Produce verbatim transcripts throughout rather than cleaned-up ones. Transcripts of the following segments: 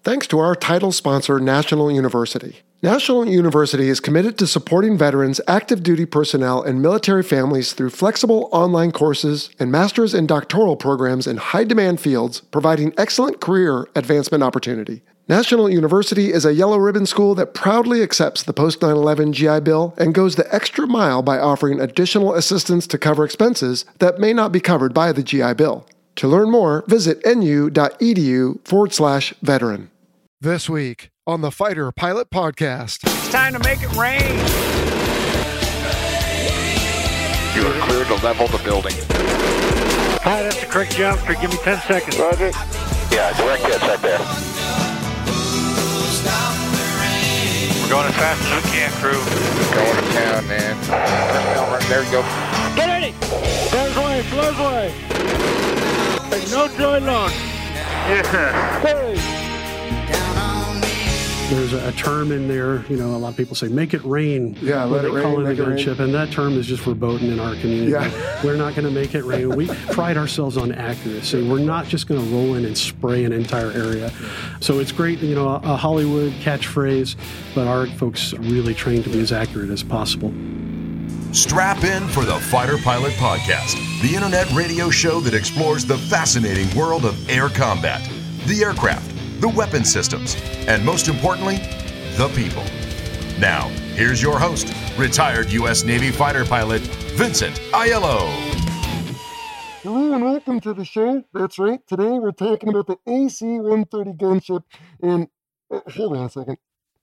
thanks to our title sponsor, National University. National University is committed to supporting veterans, active duty personnel, and military families through flexible online courses and master's and doctoral programs in high-demand fields, providing excellent career advancement opportunity. National University is a yellow ribbon school that proudly accepts the post nine eleven G I Bill and goes the extra mile by offering additional assistance to cover expenses that may not be covered by the G I Bill. To learn more, visit nu.edu forward slash veteran. This week on the Fighter Pilot Podcast. It's time to make it rain. You are clear to level the building. Hi, that's a correct jump. For give me ten seconds. Roger. Yeah, direct hits right there. We're going as fast as we can, crew. Going to town, man. Personnel, right there you go. Get ready. Slows away, slows away. No joy launch. Yeah. Hey. There's a, a term in there, you know, a lot of people say, make it rain. Yeah, let it they call rain, it a make it gunship, and that term is just verboten in our community. Yeah. We're not going to make it rain. We pride ourselves on accuracy. We're not just going to roll in and spray an entire area. So it's great, you know, a, a Hollywood catchphrase, but our folks are really trained to be as accurate as possible. Strap in for the Fighter Pilot Podcast, the internet radio show that explores the fascinating world of air combat, the aircraft, the weapon systems, and most importantly, the people. Now, here's your host, retired U S Navy fighter pilot, Vincent Aiello. Hello and welcome to the show. That's right. Today we're talking about the A C one thirty gunship. And uh, hold on a second.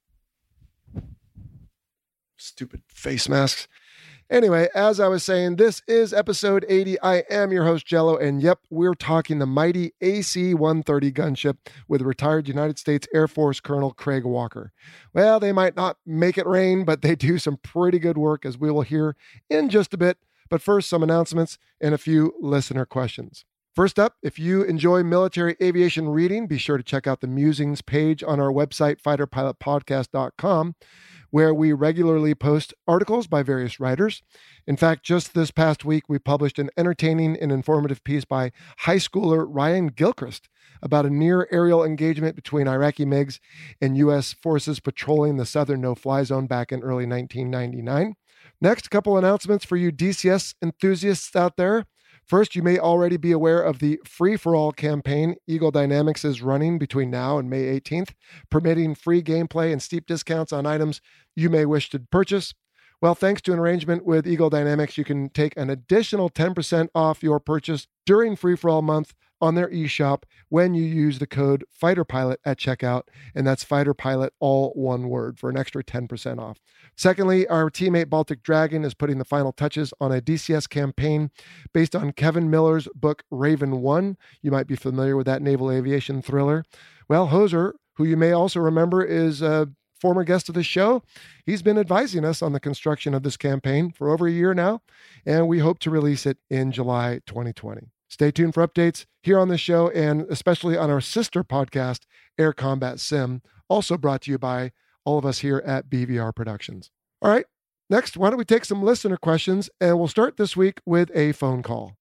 Stupid face masks. Anyway, as I was saying, this is episode eighty. I am your host, Jello, and yep, we're talking the mighty A C one thirty gunship with retired United States Air Force Colonel Craig Walker. Well, they might not make it rain, but they do some pretty good work, as we will hear in just a bit. But first, some announcements and a few listener questions. First up, if you enjoy military aviation reading, be sure to check out the Musings page on our website, fighter pilot podcast dot com. where we regularly post articles by various writers. In fact, just this past week, we published an entertaining and informative piece by high schooler Ryan Gilchrist about a near aerial engagement between Iraqi MiGs and U S forces patrolling the southern no-fly zone back in early nineteen ninety-nine. Next, a couple announcements for you D C S enthusiasts out there. First, you may already be aware of the free-for-all campaign Eagle Dynamics is running between now and May eighteenth, permitting free gameplay and steep discounts on items you may wish to purchase. Well, thanks to an arrangement with Eagle Dynamics, you can take an additional ten percent off your purchase during free-for-all month on their eShop when you use the code FIGHTERPILOT at checkout, and that's FIGHTERPILOT, all one word, for an extra ten percent off. Secondly, our teammate Baltic Dragon is putting the final touches on a D C S campaign based on Kevin Miller's book Raven One. You might be familiar with that naval aviation thriller. Well, Hoser, who you may also remember is a former guest of the show, he's been advising us on the construction of this campaign for over a year now, and we hope to release it in July twenty twenty. Stay tuned for updates here on the show and especially on our sister podcast, Air Combat Sim, also brought to you by all of us here at B V R Productions. All right, next, why don't we take some listener questions, and we'll start this week with a phone call.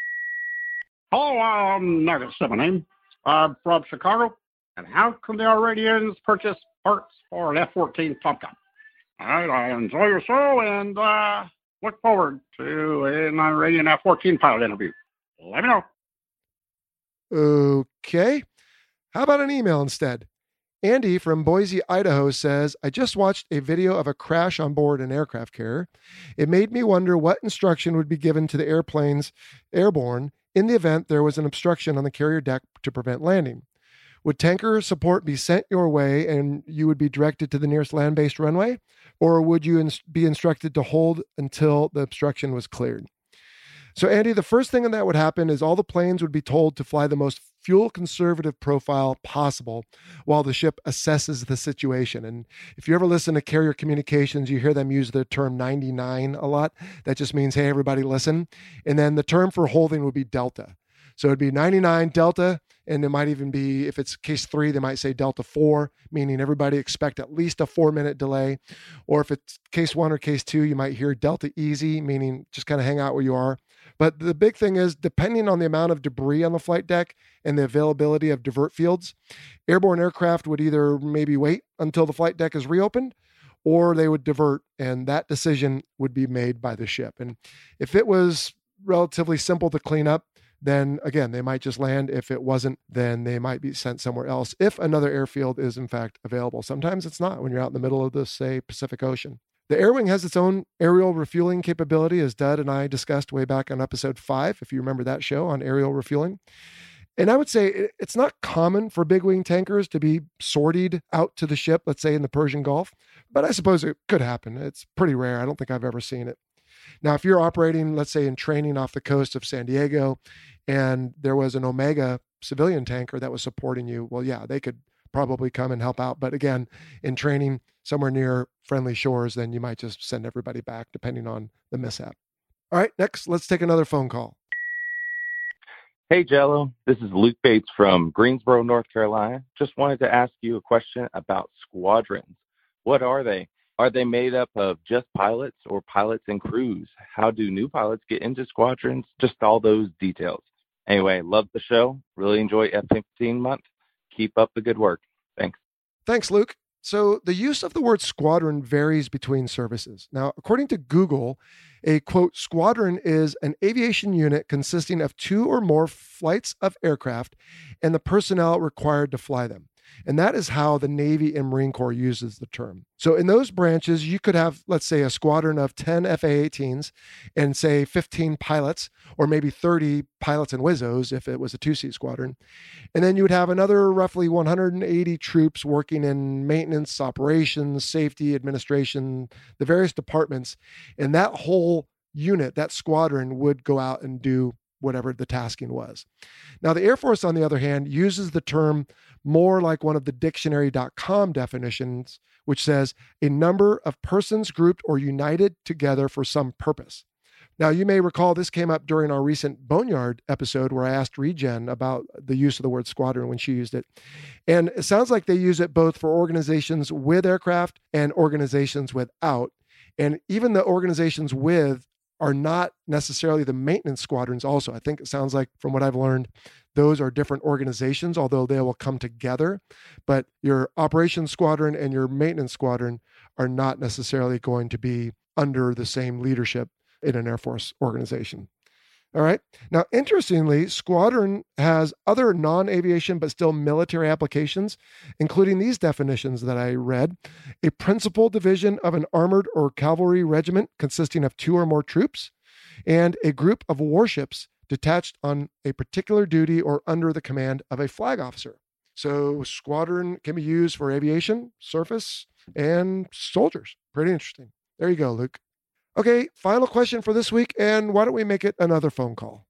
Hello, um, Nugget seventeen. I'm from Chicago, and how can the Iranians purchase parts for an F fourteen Top Gun? All right, I enjoy your show and uh, look forward to an Iranian F fourteen pilot interview. Let me know. Okay. How about an email instead? Andy from Boise, Idaho says, I just watched a video of a crash on board an aircraft carrier. It made me wonder what instruction would be given to the airplanes airborne in the event there was an obstruction on the carrier deck to prevent landing. Would tanker support be sent your way and you would be directed to the nearest land-based runway? Or would you ins- be instructed to hold until the obstruction was cleared? So, Andy, the first thing that would happen is all the planes would be told to fly the most fuel-conservative profile possible while the ship assesses the situation. And if you ever listen to carrier communications, you hear them use the term ninety-nine a lot. That just means, hey, everybody listen. And then the term for holding would be delta. So it'd be ninety-nine delta, and it might even be, if it's case three, they might say delta four, meaning everybody expect at least a four-minute delay. Or if it's case one or case two, you might hear delta easy, meaning just kind of hang out where you are But the big thing is, depending on the amount of debris on the flight deck and the availability of divert fields, airborne aircraft would either maybe wait until the flight deck is reopened, or they would divert, and that decision would be made by the ship. And if it was relatively simple to clean up, then again, they might just land. If it wasn't, then they might be sent somewhere else if another airfield is in fact available. Sometimes it's not when you're out in the middle of the, say, Pacific Ocean. The Air Wing has its own aerial refueling capability, as Dud and I discussed way back on episode five, if you remember that show on aerial refueling. And I would say it's not common for big wing tankers to be sortied out to the ship, let's say in the Persian Gulf, but I suppose it could happen. It's pretty rare. I don't think I've ever seen it. Now, if you're operating, let's say in training off the coast of San Diego, and there was an Omega civilian tanker that was supporting you, well, yeah, they could probably come and help out. But again, in training somewhere near friendly shores, then you might just send everybody back depending on the mishap. All right, next, let's take another phone call. Hey, Jello. This is Luke Bates from Greensboro, North Carolina. Just wanted to ask you a question about squadrons. What are they? Are they made up of just pilots or pilots and crews? How do new pilots get into squadrons? Just all those details. Anyway, love the show. Really enjoy F fifteen month. Keep up the good work. Thanks. Thanks, Luke. So the use of the word squadron varies between services. Now, according to Google, a quote, squadron is an aviation unit consisting of two or more flights of aircraft and the personnel required to fly them. And that is how the Navy and Marine Corps uses the term. So in those branches, you could have, let's say, a squadron of ten F A eighteens and say fifteen pilots, or maybe thirty pilots and Wizzos if it was a two-seat squadron. And then you would have another roughly one hundred eighty troops working in maintenance, operations, safety, administration, the various departments. And that whole unit, that squadron, would go out and do whatever the tasking was. Now, the Air Force, on the other hand, uses the term more like one of the dictionary dot com definitions, which says a number of persons grouped or united together for some purpose. Now, you may recall this came up during our recent Boneyard episode where I asked Regen about the use of the word squadron when she used it. And it sounds like they use it both for organizations with aircraft and organizations without. And even the organizations with are not necessarily the maintenance squadrons also. I think it sounds like, from what I've learned, those are different organizations, although they will come together. But your operations squadron and your maintenance squadron are not necessarily going to be under the same leadership in an Air Force organization. All right. Now, interestingly, squadron has other non-aviation but still military applications, including these definitions that I read: a principal division of an armored or cavalry regiment consisting of two or more troops, and a group of warships detached on a particular duty or under the command of a flag officer. So squadron can be used for aviation, surface, and soldiers. Pretty interesting. There you go, Luke. Okay, final question for this week, and why don't we make it another phone call?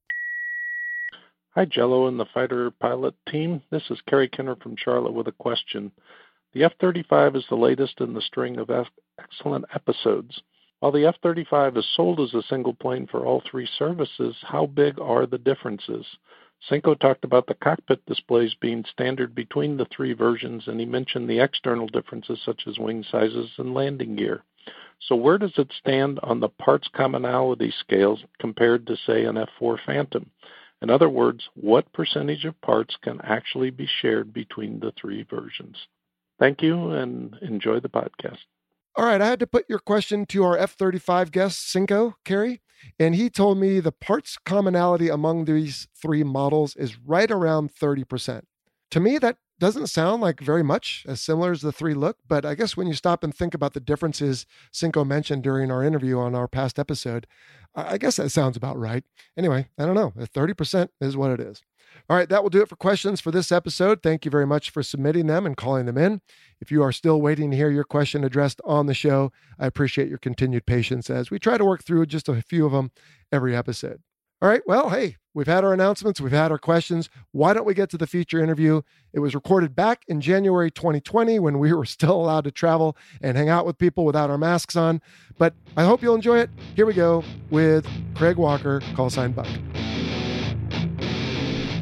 Hi, Jello and the fighter pilot team. This is Kerry Kenner from Charlotte with a question. The F thirty-five is the latest in the string of excellent episodes. While the F thirty-five is sold as a single plane for all three services, how big are the differences? Cinco talked about the cockpit displays being standard between the three versions, and he mentioned the external differences such as wing sizes and landing gear. So where does it stand on the parts commonality scales compared to, say, an F four Phantom? In other words, what percentage of parts can actually be shared between the three versions? Thank you, and enjoy the podcast. All right, I had to put your question to our F thirty-five guest, Cinco, Kerry, and he told me the parts commonality among these three models is right around thirty percent. To me, that doesn't sound like very much, as similar as the three look, but I guess when you stop and think about the differences Cinco mentioned during our interview on our past episode, I guess that sounds about right. Anyway, I don't know. thirty percent is what it is. All right, that will do it for questions for this episode. Thank you very much for submitting them and calling them in. If you are still waiting to hear your question addressed on the show, I appreciate your continued patience as we try to work through just a few of them every episode. All right, well, hey, we've had our announcements, we've had our questions. Why don't we get to the feature interview? It was recorded back in January twenty twenty when we were still allowed to travel and hang out with people without our masks on. But I hope you'll enjoy it. Here we go with Craig Walker, call sign Buck.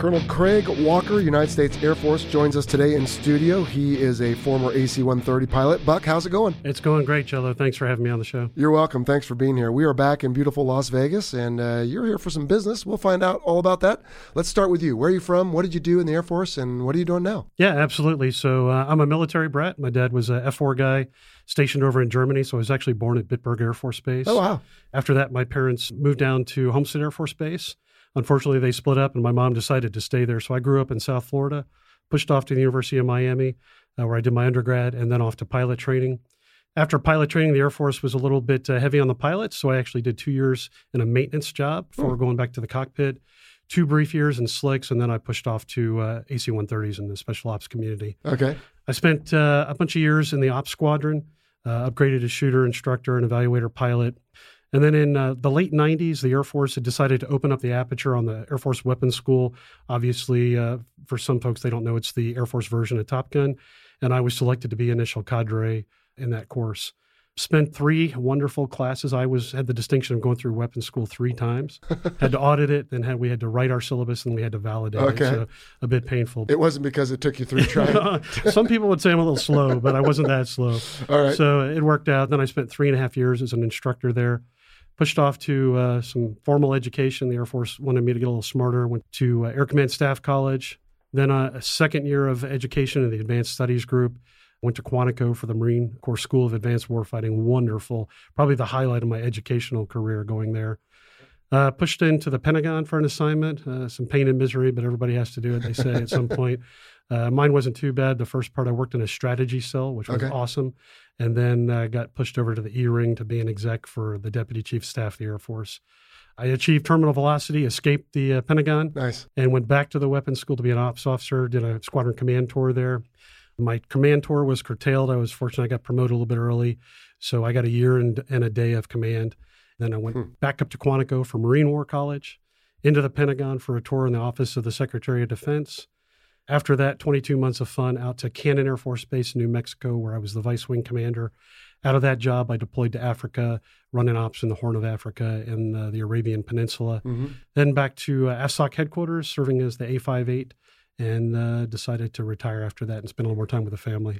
Colonel Craig Walker, United States Air Force, joins us today in studio. He is a former A C one thirty pilot. Buck, how's it going? It's going great, Jello. Thanks for having me on the show. You're welcome. Thanks for being here. We are back in beautiful Las Vegas, and uh, you're here for some business. We'll find out all about that. Let's start with you. Where are you from? What did you do in the Air Force, and what are you doing now? Yeah, absolutely. So uh, I'm a military brat. My dad was a F four guy stationed over in Germany, so I was actually born at Bitburg Air Force Base. Oh, wow. After that, my parents moved down to Homestead Air Force Base. Unfortunately, they split up, and my mom decided to stay there. So I grew up in South Florida, pushed off to the University of Miami, uh, where I did my undergrad, and then off to pilot training. After pilot training, the Air Force was a little bit uh, heavy on the pilots, so I actually did two years in a maintenance job before mm. going back to the cockpit, two brief years in slicks, and then I pushed off to uh, A C one thirties in the special ops community. Okay. I spent uh, a bunch of years in the ops squadron, uh, upgraded as shooter, instructor, and evaluator pilot. And then in uh, the late nineties, the Air Force had decided to open up the aperture on the Air Force Weapons School. Obviously, uh, for some folks, they don't know it's the Air Force version of Top Gun. And I was selected to be initial cadre in that course. Spent three wonderful classes. I was had the distinction of going through weapons school three times. Had to audit it, then had, we had to write our syllabus, and we had to validate okay. it. So a bit painful. It wasn't because it took you three tries. Some people would say I'm a little slow, but I wasn't that slow. All right. So it worked out. Then I spent three and a half years as an instructor there. Pushed off to uh, some formal education. The Air Force wanted me to get a little smarter. Went to uh, Air Command Staff College. Then uh, a second year of education in the Advanced Studies Group. Went to Quantico for the Marine Corps School of Advanced Warfighting. Wonderful. Probably the highlight of my educational career going there. Uh, pushed into the Pentagon for an assignment. Uh, some pain and misery, but everybody has to do it, they say, at some point. Uh, mine wasn't too bad. The first part, I worked in a strategy cell, which was okay. awesome. And then uh, got pushed over to the E-Ring to be an exec for the Deputy Chief of Staff of the Air Force. I achieved terminal velocity, escaped the uh, Pentagon, nice, and went back to the weapons school to be an ops officer, did a squadron command tour there. My command tour was curtailed. I was fortunate I got promoted a little bit early, so I got a year and, and a day of command. Then I went hmm. back up to Quantico for Marine War College, into the Pentagon for a tour in the Office of the Secretary of Defense. After that, twenty-two months of fun out to Cannon Air Force Base in New Mexico, where I was the vice wing commander. Out of that job, I deployed to Africa, running ops in the Horn of Africa and uh, the Arabian Peninsula. Mm-hmm. Then back to uh, ASOC headquarters, serving as the A fifty-eight, and uh, decided to retire after that and spend a little more time with the family.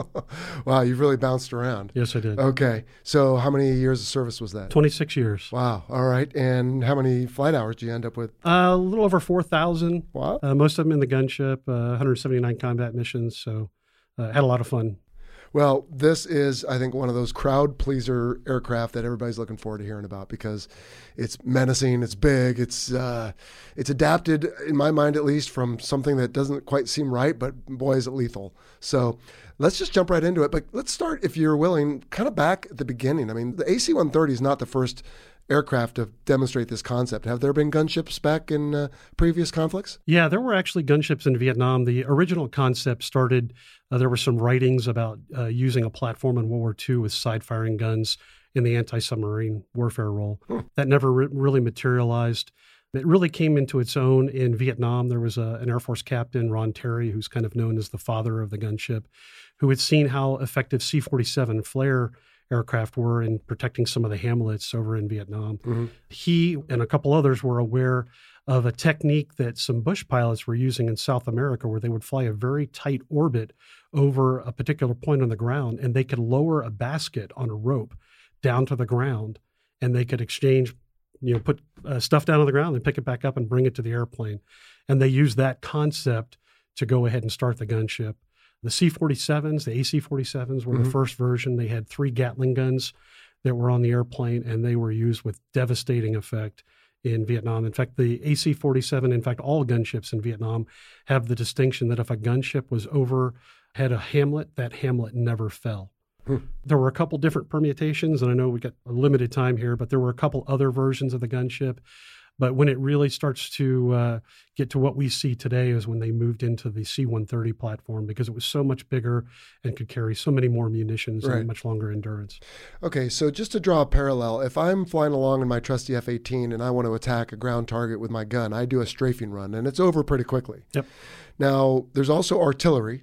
Wow, you've really bounced around. Yes, I did. Okay. So how many years of service was that? twenty-six years. Wow. All right. And how many flight hours do you end up with? Uh, a little over four thousand. Wow. Uh, most of them in the gunship, uh, one hundred seventy-nine combat missions. So uh, had a lot of fun. Well, this is, I think, one of those crowd pleaser aircraft that everybody's looking forward to hearing about because it's menacing, it's big, it's uh, it's adapted, in my mind at least, from something that doesn't quite seem right, but boy, is it lethal. So let's just jump right into it. But let's start, if you're willing, kind of back at the beginning. I mean, the A C one thirty is not the first aircraft to demonstrate this concept. Have there been gunships back in uh, previous conflicts? Yeah, there were actually gunships in Vietnam. The original concept started, uh, there were some writings about uh, using a platform in World War Two with side-firing guns in the anti-submarine warfare role. Hmm. That never re- really materialized. It really came into its own in Vietnam. There was a, an Air Force captain, Ron Terry, who's kind of known as the father of the gunship, who had seen how effective C forty-seven flare aircraft were in protecting some of the hamlets over in Vietnam. Mm-hmm. He and a couple others were aware of a technique that some Bush pilots were using in South America where they would fly a very tight orbit over a particular point on the ground, and they could lower a basket on a rope down to the ground, and they could exchange, you know, put uh, stuff down on the ground and pick it back up and bring it to the airplane. And they used that concept to go ahead and start the gunship. The C forty-sevens, the A C forty-sevens were mm-hmm. the first version. They had three Gatling guns that were on the airplane, and they were used with devastating effect in Vietnam. In fact, the A C forty-seven, in fact, all gunships in Vietnam have the distinction that if a gunship was over, had a hamlet, that hamlet never fell. Hmm. There were a couple different permutations, and I know we got a limited time here, but there were a couple other versions of the gunship. But when it really starts to uh, get to what we see today is when they moved into the C one thirty platform, because it was so much bigger and could carry so many more munitions right. and much longer endurance. Okay, so just to draw a parallel, if I'm flying along in my trusty F eighteen and I want to attack a ground target with my gun, I do a strafing run, and it's over pretty quickly. Yep. Now, there's also artillery,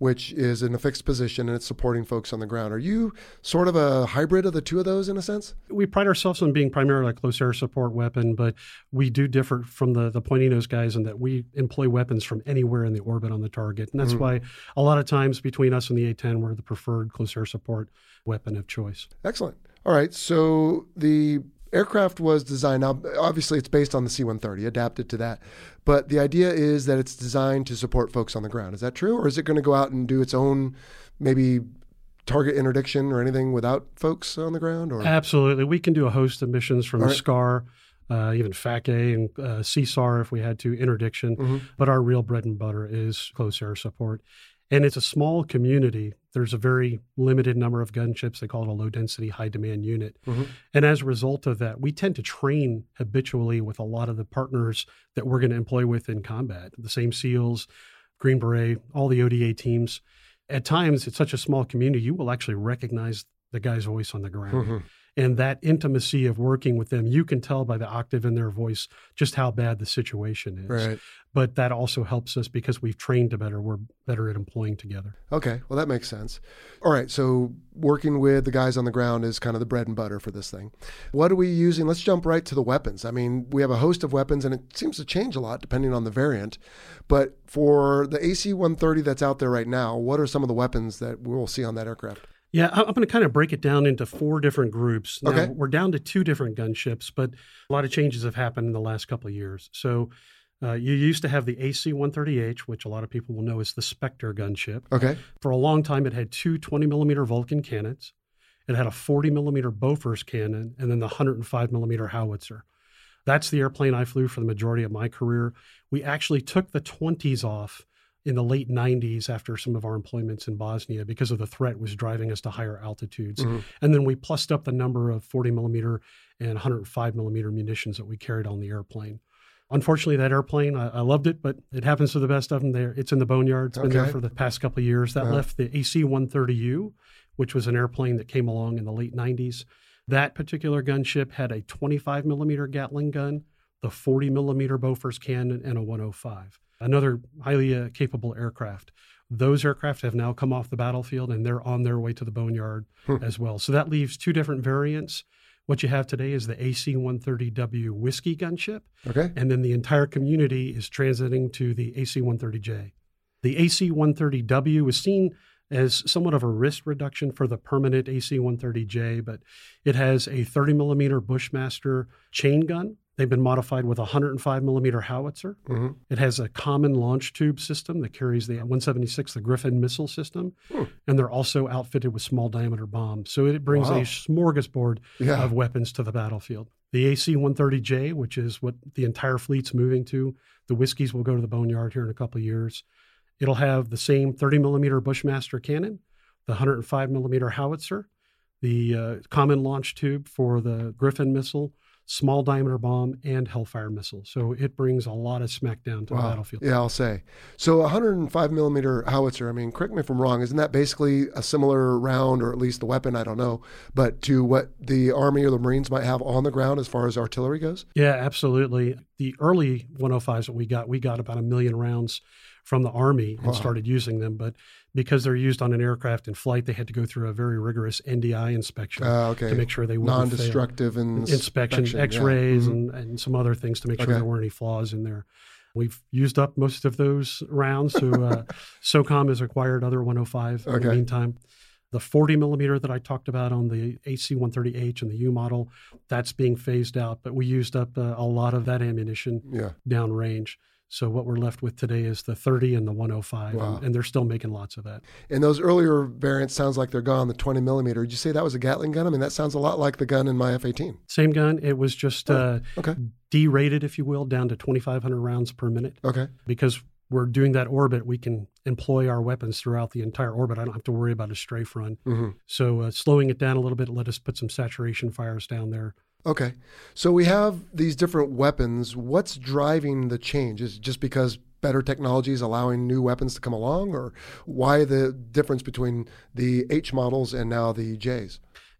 which is in a fixed position and it's supporting folks on the ground. Are you sort of a hybrid of the two of those in a sense? We pride ourselves on being primarily a close air support weapon, but we do differ from the, the pointy nose guys in that we employ weapons from anywhere in the orbit on the target. And that's mm-hmm. why a lot of times between us and the A ten, we're the preferred close air support weapon of choice. Excellent. All right. So the aircraft was designed, now obviously it's based on the C one thirty, adapted to that. But the idea is that it's designed to support folks on the ground. Is that true? Or is it going to go out and do its own maybe target interdiction or anything without folks on the ground? Or Absolutely. We can do a host of missions from right. SCAR, uh, even F A C A and uh, C S A R if we had to, interdiction. Mm-hmm. But our real bread and butter is close air support. And it's a small community. There's a very limited number of gunships. They call it a low-density, high-demand unit. Mm-hmm. And as a result of that, we tend to train habitually with a lot of the partners that we're going to employ with in combat. The same SEALs, Green Beret, all the O D A teams. At times, it's such a small community, you will actually recognize the guy's voice on the ground. Mm-hmm. And that intimacy of working with them, you can tell by the octave in their voice just how bad the situation is. Right. But that also helps us because we've trained to better. We're better at employing together. Okay. Well, that makes sense. All right. So working with the guys on the ground is kind of the bread and butter for this thing. What are we using? Let's jump right to the weapons. I mean, we have a host of weapons and it seems to change a lot depending on the variant. But for the A C one thirty that's out there right now, what are some of the weapons that we'll see on that aircraft? Yeah, I'm going to kind of break it down into four different groups. Now, okay. We're down to two different gunships, but a lot of changes have happened in the last couple of years. So uh, you used to have the A C one thirty H, which a lot of people will know as the Spectre gunship. Okay. For a long time, it had two twenty millimeter Vulcan cannons. It had a forty millimeter Bofors cannon, and then the one hundred five millimeter howitzer. That's the airplane I flew for the majority of my career. We actually took the twenties off in the late nineties after some of our employments in Bosnia because of the threat was driving us to higher altitudes. Mm-hmm. And then we plussed up the number of forty millimeter and one hundred five millimeter munitions that we carried on the airplane. Unfortunately, that airplane, I, I loved it, but it happens to the best of them there. It's in the boneyard. It's been okay. there for the past couple of years. That uh-huh. left the A C one thirty U, which was an airplane that came along in the late nineties. That particular gunship had a twenty-five millimeter Gatling gun, the forty millimeter Bofors cannon, and a one oh five. Another highly uh, capable aircraft. Those aircraft have now come off the battlefield and they're on their way to the boneyard hmm. as well. So that leaves two different variants. What you have today is the A C one thirty W Whiskey gunship. Okay. And then the entire community is transiting to the A C one thirty J. The A C one thirty W is seen as somewhat of a risk reduction for the permanent A C one thirty J, but it has a thirty millimeter Bushmaster chain gun. They've been modified with a one hundred five millimeter howitzer. Mm-hmm. It has a common launch tube system that carries the one seventy-six, the Griffin missile system. Hmm. And they're also outfitted with small diameter bombs. So it brings wow. a smorgasbord yeah. of weapons to the battlefield. The A C one thirty J, which is what the entire fleet's moving to, the Whiskies will go to the boneyard here in a couple of years. It'll have the same thirty millimeter Bushmaster cannon, the one hundred five millimeter howitzer, the uh, common launch tube for the Griffin missile, small diameter bomb, and Hellfire missile. So it brings a lot of smackdown to wow. the battlefield. Yeah, I'll say. So a one hundred five millimeter howitzer, I mean, correct me if I'm wrong, isn't that basically a similar round, or at least the weapon, I don't know, but to what the Army or the Marines might have on the ground as far as artillery goes? Yeah, absolutely. The early one oh fives that we got, we got about a million rounds from the Army and wow. started using them. But because they're used on an aircraft in flight, they had to go through a very rigorous N D I inspection uh, okay. to make sure they wouldn't non-destructive fail. Inspection, inspection X-rays yeah. mm-hmm. and, and some other things to make sure okay. there weren't any flaws in there. We've used up most of those rounds, so uh, SOCOM has acquired other one oh five in okay. the meantime. The forty millimeter that I talked about on the A C one thirty H and the U model, that's being phased out, but we used up uh, a lot of that ammunition yeah. downrange. So what we're left with today is the thirty and the one oh five, wow. and, and they're still making lots of that. And those earlier variants sounds like they're gone, the twenty millimeter. Did you say that was a Gatling gun? I mean, that sounds a lot like the gun in my F eighteen. Same gun. It was just oh, uh, okay. derated, if you will, down to twenty-five hundred rounds per minute. Okay. Because we're doing that orbit, we can employ our weapons throughout the entire orbit. I don't have to worry about a strafe run. Mm-hmm. So uh, slowing it down a little bit let us put some saturation fires down there. Okay. So we have these different weapons. What's driving the change? Is it just because better technology is allowing new weapons to come along, or why the difference between the H models and now the J's?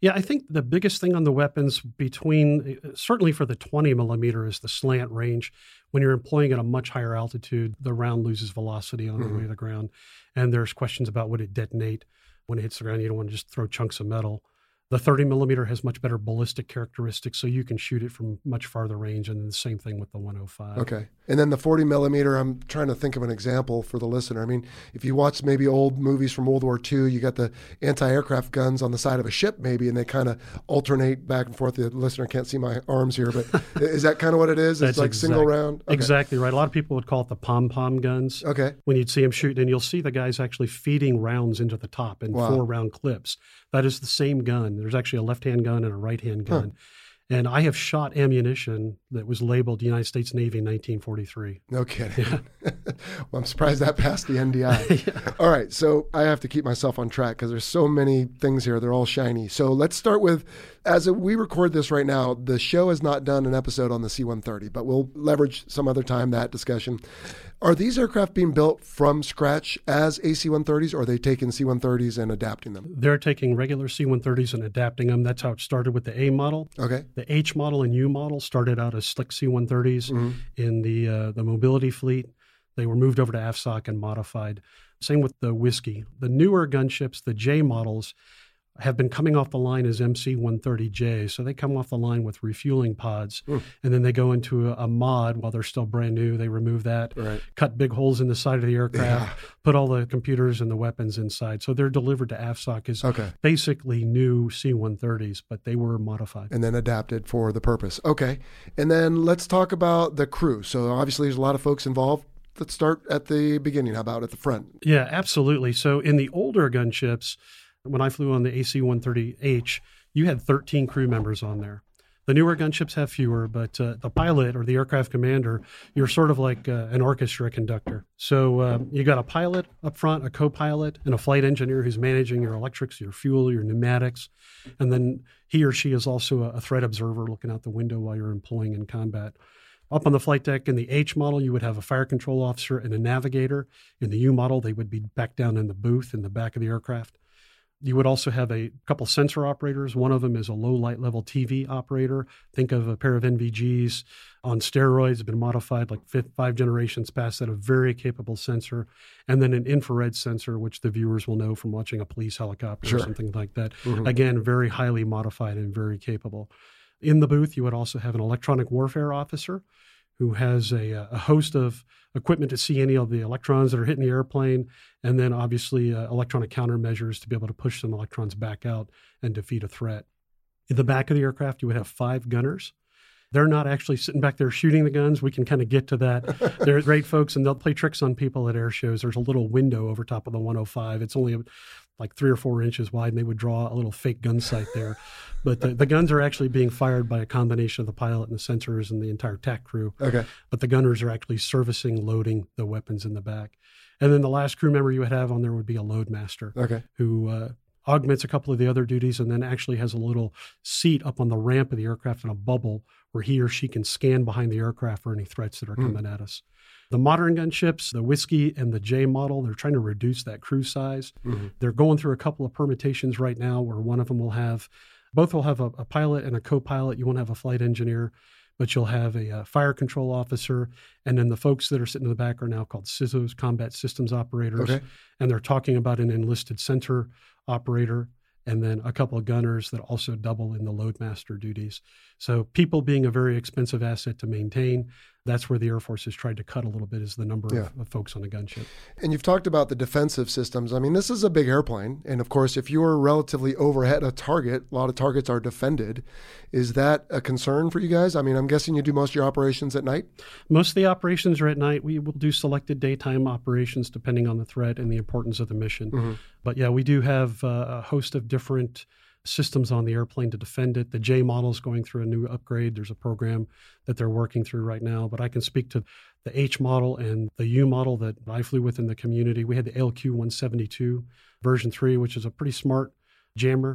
Yeah, I think the biggest thing on the weapons between, certainly for the twenty millimeter, is the slant range. When you're employing at a much higher altitude, the round loses velocity on mm-hmm. the way to the ground. And there's questions about would it detonate when it hits the ground. You don't want to just throw chunks of metal. The thirty millimeter has much better ballistic characteristics, so you can shoot it from much farther range, and the same thing with the one oh five. Okay. And then the forty millimeter, I'm trying to think of an example for the listener. I mean, if you watch maybe old movies from World War Two, you got the anti-aircraft guns on the side of a ship maybe, and they kind of alternate back and forth. The listener can't see my arms here, but is that kind of what it is? It's like exact, single round? Okay. Exactly right. A lot of people would call it the pom-pom guns. Okay. When you'd see them shooting, and you'll see the guys actually feeding rounds into the top in wow. four-round clips. That is the same gun. There's actually a left-hand gun and a right-hand gun. Huh. And I have shot ammunition that was labeled United States Navy nineteen forty-three. No kidding. Yeah. Well, I'm surprised that passed the N D I. Yeah. All right, so I have to keep myself on track because there's so many things here. They're all shiny. So let's start with, as we record this right now, the show has not done an episode on the C one thirty, but we'll leverage some other time that discussion. Are these aircraft being built from scratch as A C one thirties, or are they taking C one thirties and adapting them? They're taking regular C one thirties and adapting them. That's how it started with the A model. Okay. The H model and U model started out as slick C one thirties mm-hmm. in the uh, the mobility fleet. They were moved over to AFSOC and modified. Same with the Whiskey. The newer gunships, the J models, have been coming off the line as M C one thirty J. So they come off the line with refueling pods, mm. and then they go into a, a mod while they're still brand new. They remove that, right. cut big holes in the side of the aircraft, yeah. put all the computers and the weapons inside. So they're delivered to AFSOC as okay. basically new C one thirties, but they were modified. And then adapted for the purpose. Okay. And then let's talk about the crew. So obviously there's a lot of folks involved. Let's start at the beginning. How about at the front? Yeah, absolutely. So in the older gunships, when I flew on the A C one thirty H, you had thirteen crew members on there. The newer gunships have fewer, but uh, the pilot or the aircraft commander, you're sort of like uh, an orchestra conductor. So uh, you got a pilot up front, a co-pilot, and a flight engineer who's managing your electrics, your fuel, your pneumatics. And then he or she is also a, a threat observer looking out the window while you're employing in combat. Up on the flight deck in the H model, you would have a fire control officer and a navigator. In the U model, they would be back down in the booth in the back of the aircraft. You would also have a couple sensor operators. One of them is a low light level T V operator. Think of a pair of N V Gs on steroids, have been modified like fifth, five generations past that, a very capable sensor. And then an infrared sensor, which the viewers will know from watching a police helicopter sure. or something like that. Mm-hmm. Again, very highly modified and very capable. In the booth, you would also have an electronic warfare officer who has a, a host of equipment to see any of the electrons that are hitting the airplane, and then obviously uh, electronic countermeasures to be able to push some electrons back out and defeat a threat. In the back of the aircraft, you would have five gunners. They're not actually sitting back there shooting the guns. We can kind of get to that. They're great folks, and they'll play tricks on people at air shows. There's a little window over top of the one oh five. It's only like three or four inches wide, and they would draw a little fake gun sight there. But the, the guns are actually being fired by a combination of the pilot and the sensors and the entire T A C crew. Okay. But the gunners are actually servicing, loading the weapons in the back. And then the last crew member you would have on there would be a load master, okay. who uh, augments a couple of the other duties and then actually has a little seat up on the ramp of the aircraft in a bubble where he or she can scan behind the aircraft for any threats that are mm. coming at us. The modern gunships, the Whiskey and the J model, they're trying to reduce that crew size. Mm-hmm. They're going through a couple of permutations right now where one of them will have, both will have a, a pilot and a co-pilot. You won't have a flight engineer, but you'll have a, a fire control officer. And then the folks that are sitting in the back are now called C I S Os, Combat Systems Operators. Okay. And they're talking about an enlisted center operator and then a couple of gunners that also double in the loadmaster duties. So people being a very expensive asset to maintain, that's where the Air Force has tried to cut a little bit, is the number yeah. of, of folks on a gunship. And you've talked about the defensive systems. I mean, this is a big airplane. And of course, if you're relatively overhead a target, a lot of targets are defended. Is that a concern for you guys? I mean, I'm guessing you do most of your operations at night? Most of the operations are at night. We will do selected daytime operations depending on the threat and the importance of the mission. Mm-hmm. But yeah, we do have uh, a host of different systems on the airplane to defend it. The J model is going through a new upgrade. There's a program that they're working through right now, but I can speak to the H model and the U model that I flew with in the community. We had the L Q one seventy-two version three, which is a pretty smart jammer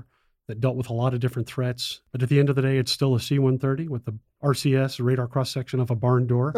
that dealt with a lot of different threats. But at the end of the day, it's still a C one thirty with the R C S, radar cross-section of a barn door.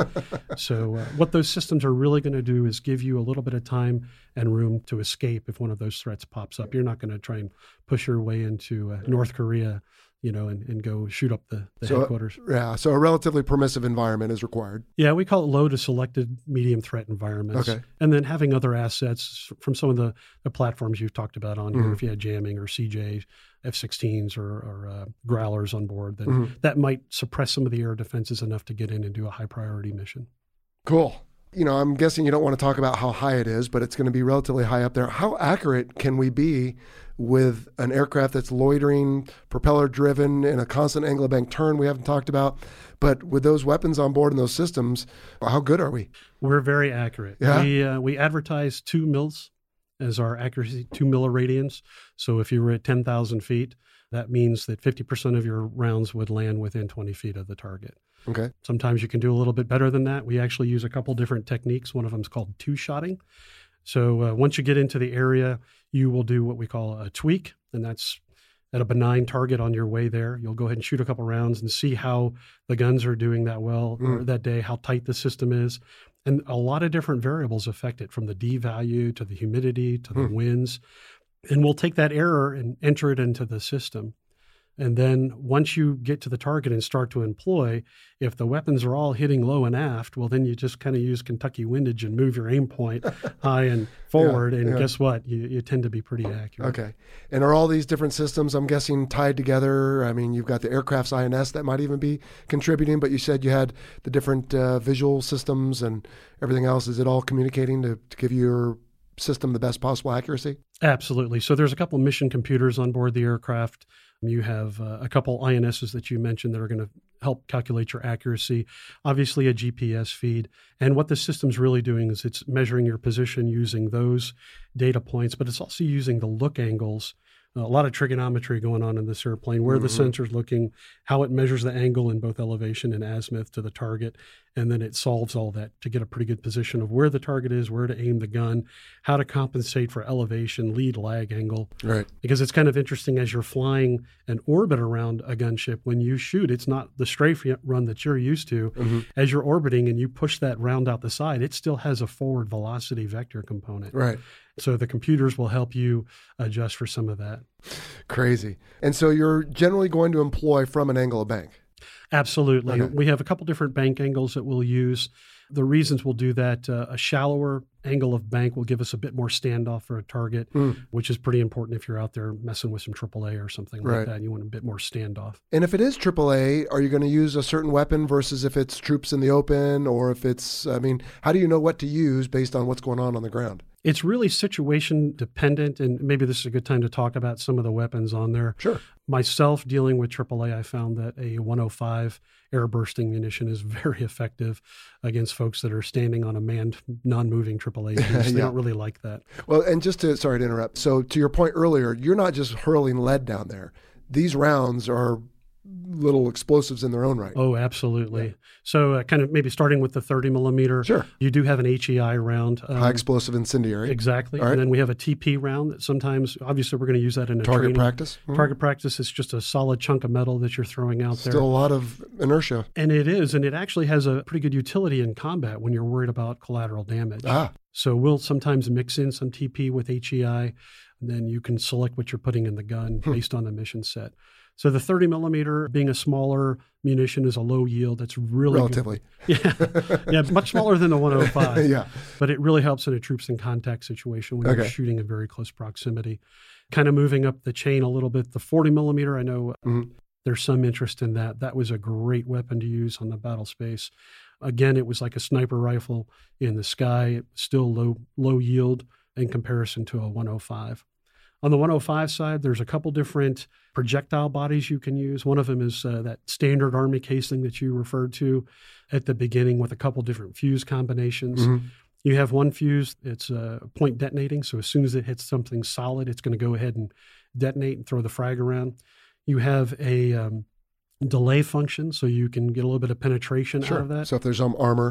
So uh, what those systems are really going to do is give you a little bit of time and room to escape if one of those threats pops up. You're not going to try and push your way into uh, North Korea, you know, and, and go shoot up the, the so, headquarters. Yeah, so a relatively permissive environment is required. Yeah, we call it low to selected medium threat environments. Okay. And then having other assets from some of the, the platforms you've talked about on here, Mm-hmm. if you had jamming or C J, F sixteens or, or uh, growlers on board, then Mm-hmm. that might suppress some of the air defenses enough to get in and do a high priority mission. Cool. You know, I'm guessing you don't want to talk about how high it is, but it's going to be relatively high up there. How accurate can we be with an aircraft that's loitering, propeller driven, in a constant angle of bank turn we haven't talked about? But with those weapons on board and those systems, how good are we? We're very accurate. Yeah? We, uh, we advertise two mils as our accuracy, two milliradians. So if you were at ten thousand feet, that means that fifty percent of your rounds would land within twenty feet of the target. Okay. Sometimes you can do a little bit better than that. We actually use a couple different techniques. One of them is called two-shotting. So uh, once you get into the area, you will do what we call a tweak, and that's at a benign target on your way there. You'll go ahead and shoot a couple rounds and see how the guns are doing that well Mm. or that day, how tight the system is. And a lot of different variables affect it, from the D value to the humidity to the Mm. winds. And we'll take that error and enter it into the system. And then once you get to the target and start to employ, if the weapons are all hitting low and aft, well, then you just kind of use Kentucky windage and move your aim point high and forward. Yeah, and yeah. guess what? You, you tend to be pretty accurate. Okay. And are all these different systems, I'm guessing, tied together? I mean, you've got the aircraft's I N S that might even be contributing, but you said you had the different uh, visual systems and everything else. Is it all communicating to, to give your system the best possible accuracy? Absolutely. So there's a couple of mission computers on board the aircraft. You have uh, a couple I N Ss that you mentioned that are going to help calculate your accuracy, obviously a G P S feed. And what the system's really doing is it's measuring your position using those data points, but it's also using the look angles. A lot of trigonometry going on in this airplane, where Mm-hmm. the sensor's looking, how it measures the angle in both elevation and azimuth to the target, and then it solves all that to get a pretty good position of where the target is, where to aim the gun, how to compensate for elevation, lead, lag angle. Right. Because it's kind of interesting as you're flying an orbit around a gunship, when you shoot, it's not the strafe run that you're used to. Mm-hmm. As you're orbiting and you push that round out the side, it still has a forward velocity vector component. Right. So the computers will help you adjust for some of that. Crazy. And so you're generally going to employ from an angle of bank. Absolutely. Okay. We have a couple different bank angles that we'll use. The reasons we'll do that, uh, a shallower angle of bank will give us a bit more standoff for a target, Mm. which is pretty important if you're out there messing with some triple A or something Right. like that. You want a bit more standoff. And if it is triple A, are you going to use a certain weapon versus if it's troops in the open, or if it's, I mean, how do you know what to use based on what's going on on the ground? It's really situation dependent, and maybe this is a good time to talk about some of the weapons on there. Sure. Myself, dealing with triple A, I found that a one oh five air bursting munition is very effective against folks that are standing on a manned, non-moving triple A. They Yeah. don't really like that. Well, and just to, sorry to interrupt. So to your point earlier, you're not just hurling lead down there. These rounds are little explosives in their own right. Oh, absolutely. So uh, kind of maybe starting with the thirty millimeter. Sure. You do have an H E I round. Um, High explosive incendiary. Exactly. All right. And then we have a T P round that sometimes, obviously we're going to use that in a Target training. practice. Mhm. Target practice is just a solid chunk of metal that you're throwing out there. Still a lot of inertia. And it is, and it actually has a pretty good utility in combat when you're worried about collateral damage. Ah, So we'll sometimes mix in some T P with H E I, and then you can select what you're putting in the gun Hmm. based on the mission set. So the thirty millimeter, being a smaller munition, is a low yield. That's really relatively. Good. Yeah, yeah, much smaller than the one oh five. Yeah. But it really helps in a troops in contact situation when Okay. you're shooting in very close proximity. Kind of moving up the chain a little bit, the forty millimeter, I know Mhm. there's some interest in that. That was a great weapon to use on the battle space. Again, it was like a sniper rifle in the sky. It was still low low yield in comparison to a one oh five. On the one oh five side, there's a couple different projectile bodies you can use. One of them is uh, that standard Army casing that you referred to at the beginning with a couple different fuse combinations. Mhm. You have one fuse, it's uh, point detonating. So as soon as it hits something solid, it's going to go ahead and detonate and throw the frag around. You have a um, delay function, so you can get a little bit of penetration Sure. out of that. So if there's some armor.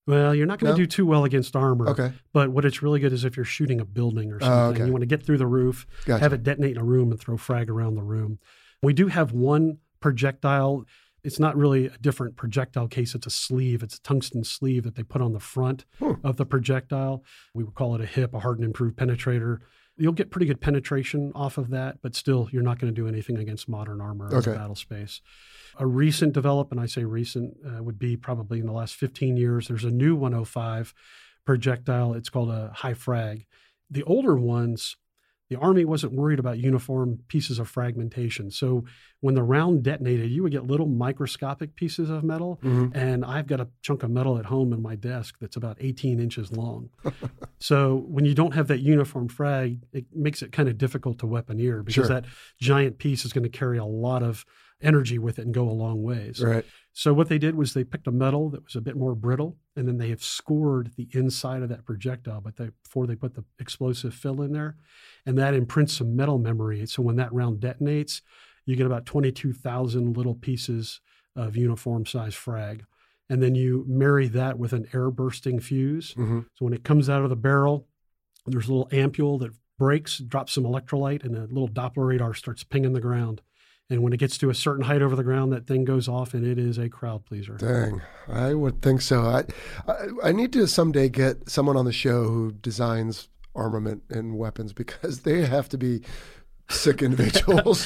Well, you're not going to No? do too well against armor. Okay. But what it's really good is if you're shooting a building or something. Oh, okay. You want to get through the roof, Gotcha. have it detonate in a room and throw frag around the room. We do have one projectile. It's not really a different projectile case. It's a sleeve. It's a tungsten sleeve that they put on the front Hmm. of the projectile. We would call it a H I P, a hardened improved penetrator. You'll get pretty good penetration off of that, but still, you're not going to do anything against modern armor in Okay. the battle space. A recent development, I say recent, uh, would be probably in the last fifteen years. There's a new one oh five projectile. It's called a high frag. The older ones, the Army wasn't worried about uniform pieces of fragmentation. So when the round detonated, you would get little microscopic pieces of metal. Mhm. And I've got a chunk of metal at home in my desk that's about eighteen inches long. So when you don't have that uniform frag, it makes it kind of difficult to weaponeer because Sure. that giant piece is going to carry a lot of energy with it and go a long ways. Right. So what they did was they picked a metal that was a bit more brittle, and then they have scored the inside of that projectile, but they, before they put the explosive fill in there, and that imprints some metal memory. So when that round detonates, you get about twenty-two thousand little pieces of uniform size frag. And then you marry that with an air bursting fuse. Mhm. So when it comes out of the barrel, there's a little ampule that breaks, drops some electrolyte, and a little Doppler radar starts pinging the ground. And when it gets to a certain height over the ground, that thing goes off, and it is a crowd pleaser. Dang, I would think so. I, I I need to someday get someone on the show who designs armament and weapons because they have to be sick individuals.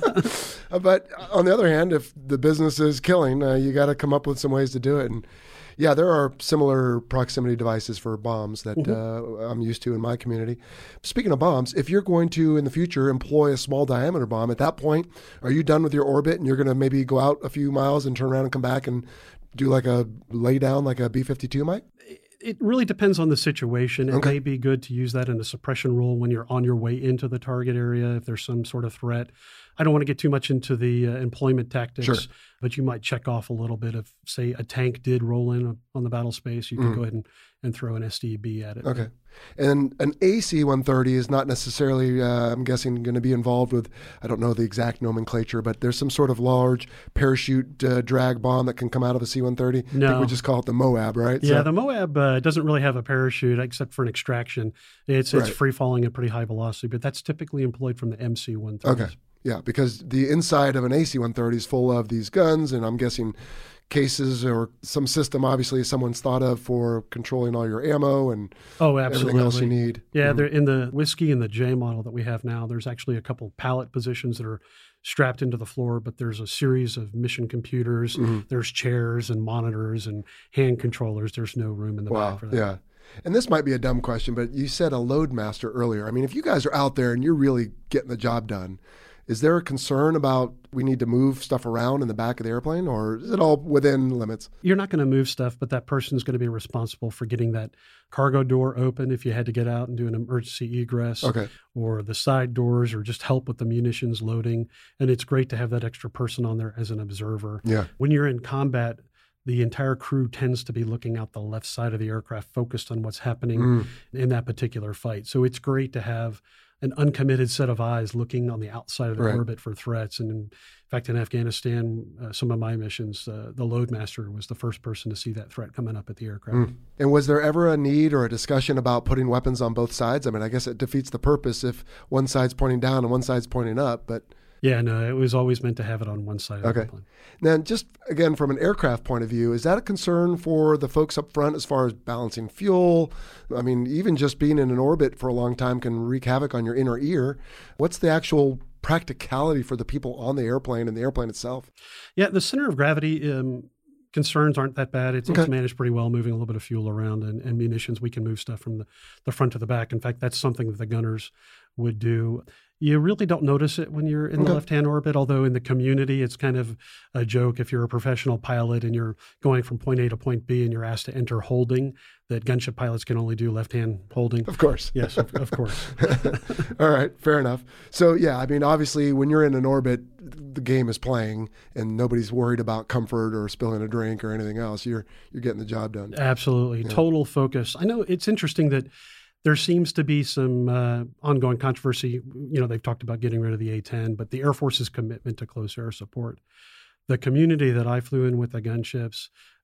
But on the other hand, if the business is killing, uh, you got to come up with some ways to do it. And yeah, there are similar proximity devices for bombs that Mm-hmm. uh, I'm used to in my community. Speaking of bombs, if you're going to, in the future, employ a small diameter bomb, at that point, are you done with your orbit and you're going to maybe go out a few miles and turn around and come back and do like a lay down like a B fifty-two might? It really depends on the situation. It Okay. may be good to use that in a suppression role when you're on your way into the target area if there's some sort of threat. I don't want to get too much into the uh, employment tactics, Sure. but you might check off a little bit if, say, a tank did roll in on the battle space. You could Mhm. go ahead and, and throw an S D B at it. Okay. And an A C one thirty is not necessarily, uh, I'm guessing, going to be involved with, I don't know the exact nomenclature, but there's some sort of large parachute uh, drag bomb that can come out of a C one thirty. I think No. we just call it the Moab, right? Yeah, So- the Moab uh, doesn't really have a parachute except for an extraction. It's it's Right. free falling at pretty high velocity, but that's typically employed from the M C one thirty. Okay. Yeah, because the inside of an A C one thirty is full of these guns, and I'm guessing cases or some system, obviously, someone's thought of for controlling all your ammo and Oh, everything absolutely. else you need. Yeah, Mhm. they're in the Whiskey and the J model that we have now. There's actually a couple pallet positions that are strapped into the floor, but there's a series of mission computers. Mhm. There's chairs and monitors and hand controllers. There's no room in the Wow. back for that. Yeah. And this might be a dumb question, but you said a load master earlier. I mean, if you guys are out there and you're really getting the job done, is there a concern about we need to move stuff around in the back of the airplane, or is it all within limits? You're not going to move stuff, but that person's going to be responsible for getting that cargo door open if you had to get out and do an emergency egress, Okay. or the side doors, or just help with the munitions loading. And it's great to have that extra person on there as an observer. Yeah. When you're in combat, the entire crew tends to be looking out the left side of the aircraft, focused on what's happening Mm. in that particular fight. So it's great to have an uncommitted set of eyes looking on the outside of the Right. orbit for threats. And in fact, in Afghanistan, uh, some of my missions, uh, the loadmaster was the first person to see that threat coming up at the aircraft. Mm. And was there ever a need or a discussion about putting weapons on both sides? I mean, I guess it defeats the purpose if one side's pointing down and one side's pointing up, but Yeah, no, it was always meant to have it on one side of the okay. plane. Then just again, from an aircraft point of view, is that a concern for the folks up front as far as balancing fuel? I mean, even just being in an orbit for a long time can wreak havoc on your inner ear. What's the actual practicality for the people on the airplane and the airplane itself? Yeah, the center of gravity um, concerns aren't that bad. It's, Okay. it's managed pretty well, moving a little bit of fuel around and, and munitions. We can move stuff from the, the front to the back. In fact, that's something that the gunners would do. You really don't notice it when you're in Okay. the left-hand orbit, although in the community, it's kind of a joke if you're a professional pilot and you're going from point A to point B and you're asked to enter holding, that gunship pilots can only do left-hand holding. Of course. Yes, of, of course. All right, fair enough. So yeah, I mean, obviously, when you're in an orbit, the game is playing, and nobody's worried about comfort or spilling a drink or anything else. You're you're getting the job done. Absolutely. Yeah. Total focus. I know it's interesting that there seems to be some uh, ongoing controversy. You know, they've talked about getting rid of the A ten, but the Air Force's commitment to close air support. The community that I flew in with the gunships,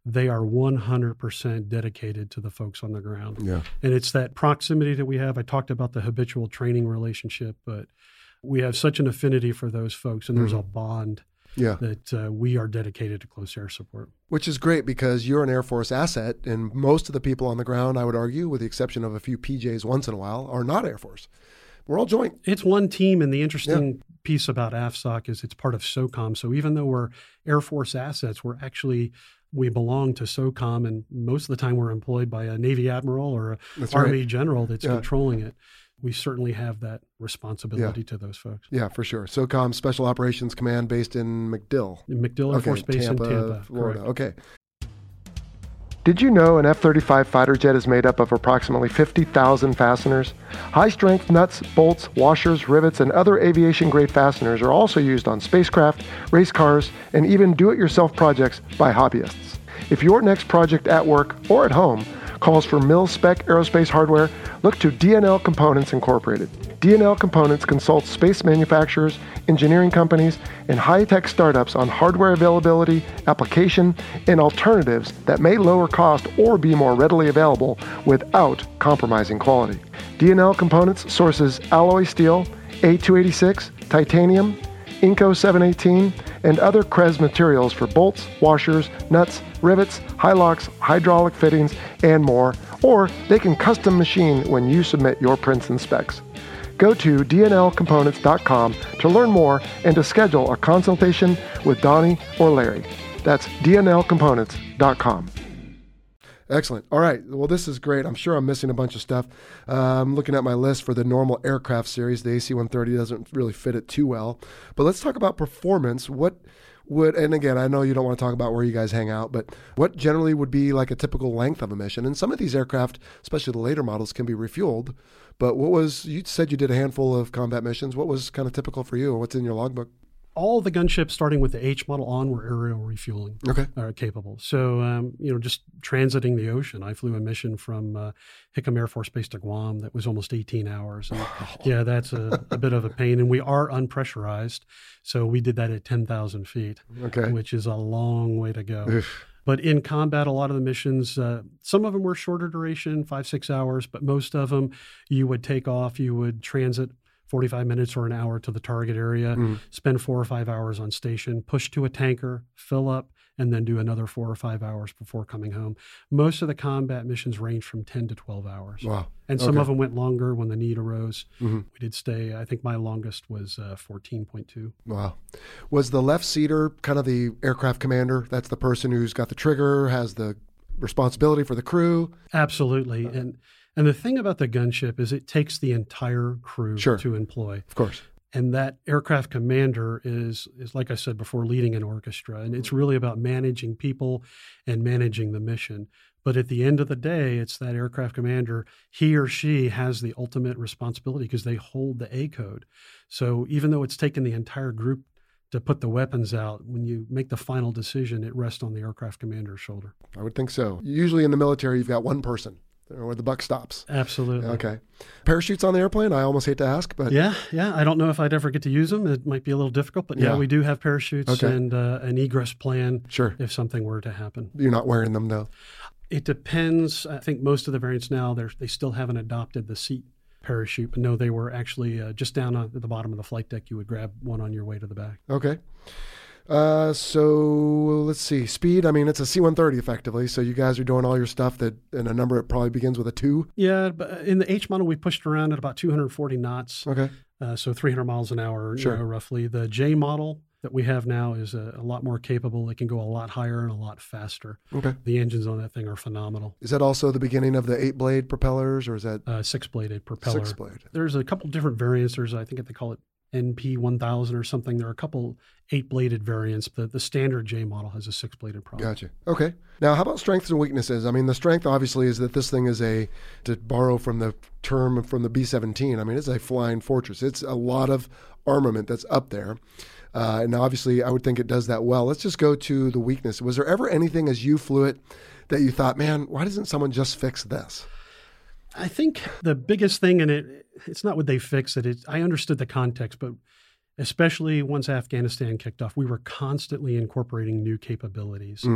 they are one hundred percent dedicated to the folks on the ground. Yeah. And it's that proximity that we have. I talked about the habitual training relationship, but we have such an affinity for those folks, and there's Mhm. a bond Yeah. that uh, we are dedicated to close air support. Which is great because you're an Air Force asset, and most of the people on the ground, I would argue, with the exception of a few P Js once in a while, are not Air Force. We're all joint. It's one team, and the interesting piece about AFSOC is it's part of SOCOM. So even though we're Air Force assets, we're actually, we belong to SOCOM, and most of the time we're employed by a Navy admiral or an That's Army right. general that's Yeah. controlling it. We certainly have that responsibility Yeah. to those folks. Yeah, for sure. SOCOM Special Operations Command based in MacDill. In MacDill Air Okay, Force Base Tampa, in Tampa. Florida. Correct. Okay. Did you know an F thirty-five fighter jet is made up of approximately fifty thousand fasteners? High-strength nuts, bolts, washers, rivets, and other aviation-grade fasteners are also used on spacecraft, race cars, and even do-it-yourself projects by hobbyists. If your next project at work or at home calls for mil-spec aerospace hardware, look to D N L Components Incorporated. D N L Components consults space manufacturers, engineering companies, and high-tech startups on hardware availability, application, and alternatives that may lower cost or be more readily available without compromising quality. D N L Components sources alloy steel, A two eighty-six, titanium, Inco seven eighteen, and other C R E S materials for bolts, washers, nuts, rivets, high locks, hydraulic fittings, and more, or they can custom machine when you submit your prints and specs. Go to D N L components dot com to learn more and to schedule a consultation with Donnie or Larry. That's D N L components dot com. Excellent. All right. Well, this is great. I'm sure I'm missing a bunch of stuff. Uh, I'm looking at my list for the normal aircraft series. The A C one thirty doesn't really fit it too well. But let's talk about performance. What would, and again, I know you don't want to talk about where you guys hang out, but what generally would be like a typical length of a mission? And some of these aircraft, especially the later models, can be refueled. But what was, you said you did a handful of combat missions. What was kind of typical for you, and what's in your logbook? All the gunships, starting with the H model on, were aerial refueling Okay. uh, capable. So, um, you know, just transiting the ocean. I flew a mission from uh, Hickam Air Force Base to Guam that was almost eighteen hours. And yeah, that's a, a bit of a pain. And we are unpressurized. So we did that at ten thousand feet, Okay. which is a long way to go. Oof. But in combat, a lot of the missions, uh, some of them were shorter duration, five, six hours, but most of them you would take off, you would transit forty-five minutes or an hour to the target area, Mm. spend four or five hours on station, push to a tanker, fill up, and then do another four or five hours before coming home. Most of the combat missions range from ten to twelve hours. Wow. And some Okay. of them went longer when the need arose. Mhm. We did stay, I think my longest was uh, fourteen point two. Wow. Was the left seater kind of the aircraft commander? That's the person who's got the trigger, has the responsibility for the crew? Absolutely. And and the thing about the gunship is it takes the entire crew Sure. to employ. Of course. And that aircraft commander is, is, like I said before, leading an orchestra. And it's really about managing people and managing the mission. But at the end of the day, it's that aircraft commander, he or she has the ultimate responsibility because they hold the A code. So even though it's taken the entire group to put the weapons out, when you make the final decision, it rests on the aircraft commander's shoulder. I would think so. Usually in the military, you've got one person where the buck stops. Absolutely. Okay. Parachutes on the airplane? I almost hate to ask, but Yeah, yeah. I don't know if I'd ever get to use them. It might be a little difficult, but yeah, Yeah. we do have parachutes Okay. and uh, an egress plan sure. if something were to happen. You're not wearing them though. It depends. I think most of the variants now, they're, they still haven't adopted the seat parachute, but no, they were actually uh, just down on, at the bottom of the flight deck. You would grab one on your way to the back. Okay. Uh, so let's see. Speed, I mean, it's a C one thirty effectively. So you guys are doing all your stuff that in a number, it probably begins with a two. Yeah, but in the H model, we pushed around at about two hundred forty knots. Okay. Uh, so three hundred miles an hour, Sure. you know, roughly. The J model that we have now is a, a lot more capable. It can go a lot higher and a lot faster. Okay. The engines on that thing are phenomenal. Is that also the beginning of the eight blade propellers or is that Uh, six-bladed propeller. six blade? There's a couple different variants. There's, I think they call it N P one thousand or something. There are a couple eight-bladed variants. The, the standard J model has a six-bladed prop. Gotcha. Okay. Now, how about strengths and weaknesses? I mean, the strength obviously is that this thing is a, to borrow from the term from the B seventeen, I mean, it's a flying fortress. It's a lot of armament that's up there. Uh, and obviously, I would think it does that well. Let's just go to the weakness. Was there ever anything as you flew it that you thought, man, why doesn't someone just fix this? I think the biggest thing, and it it's not what they fix it. It's, I understood the context, but especially once Afghanistan kicked off, we were constantly incorporating new capabilities. Mm.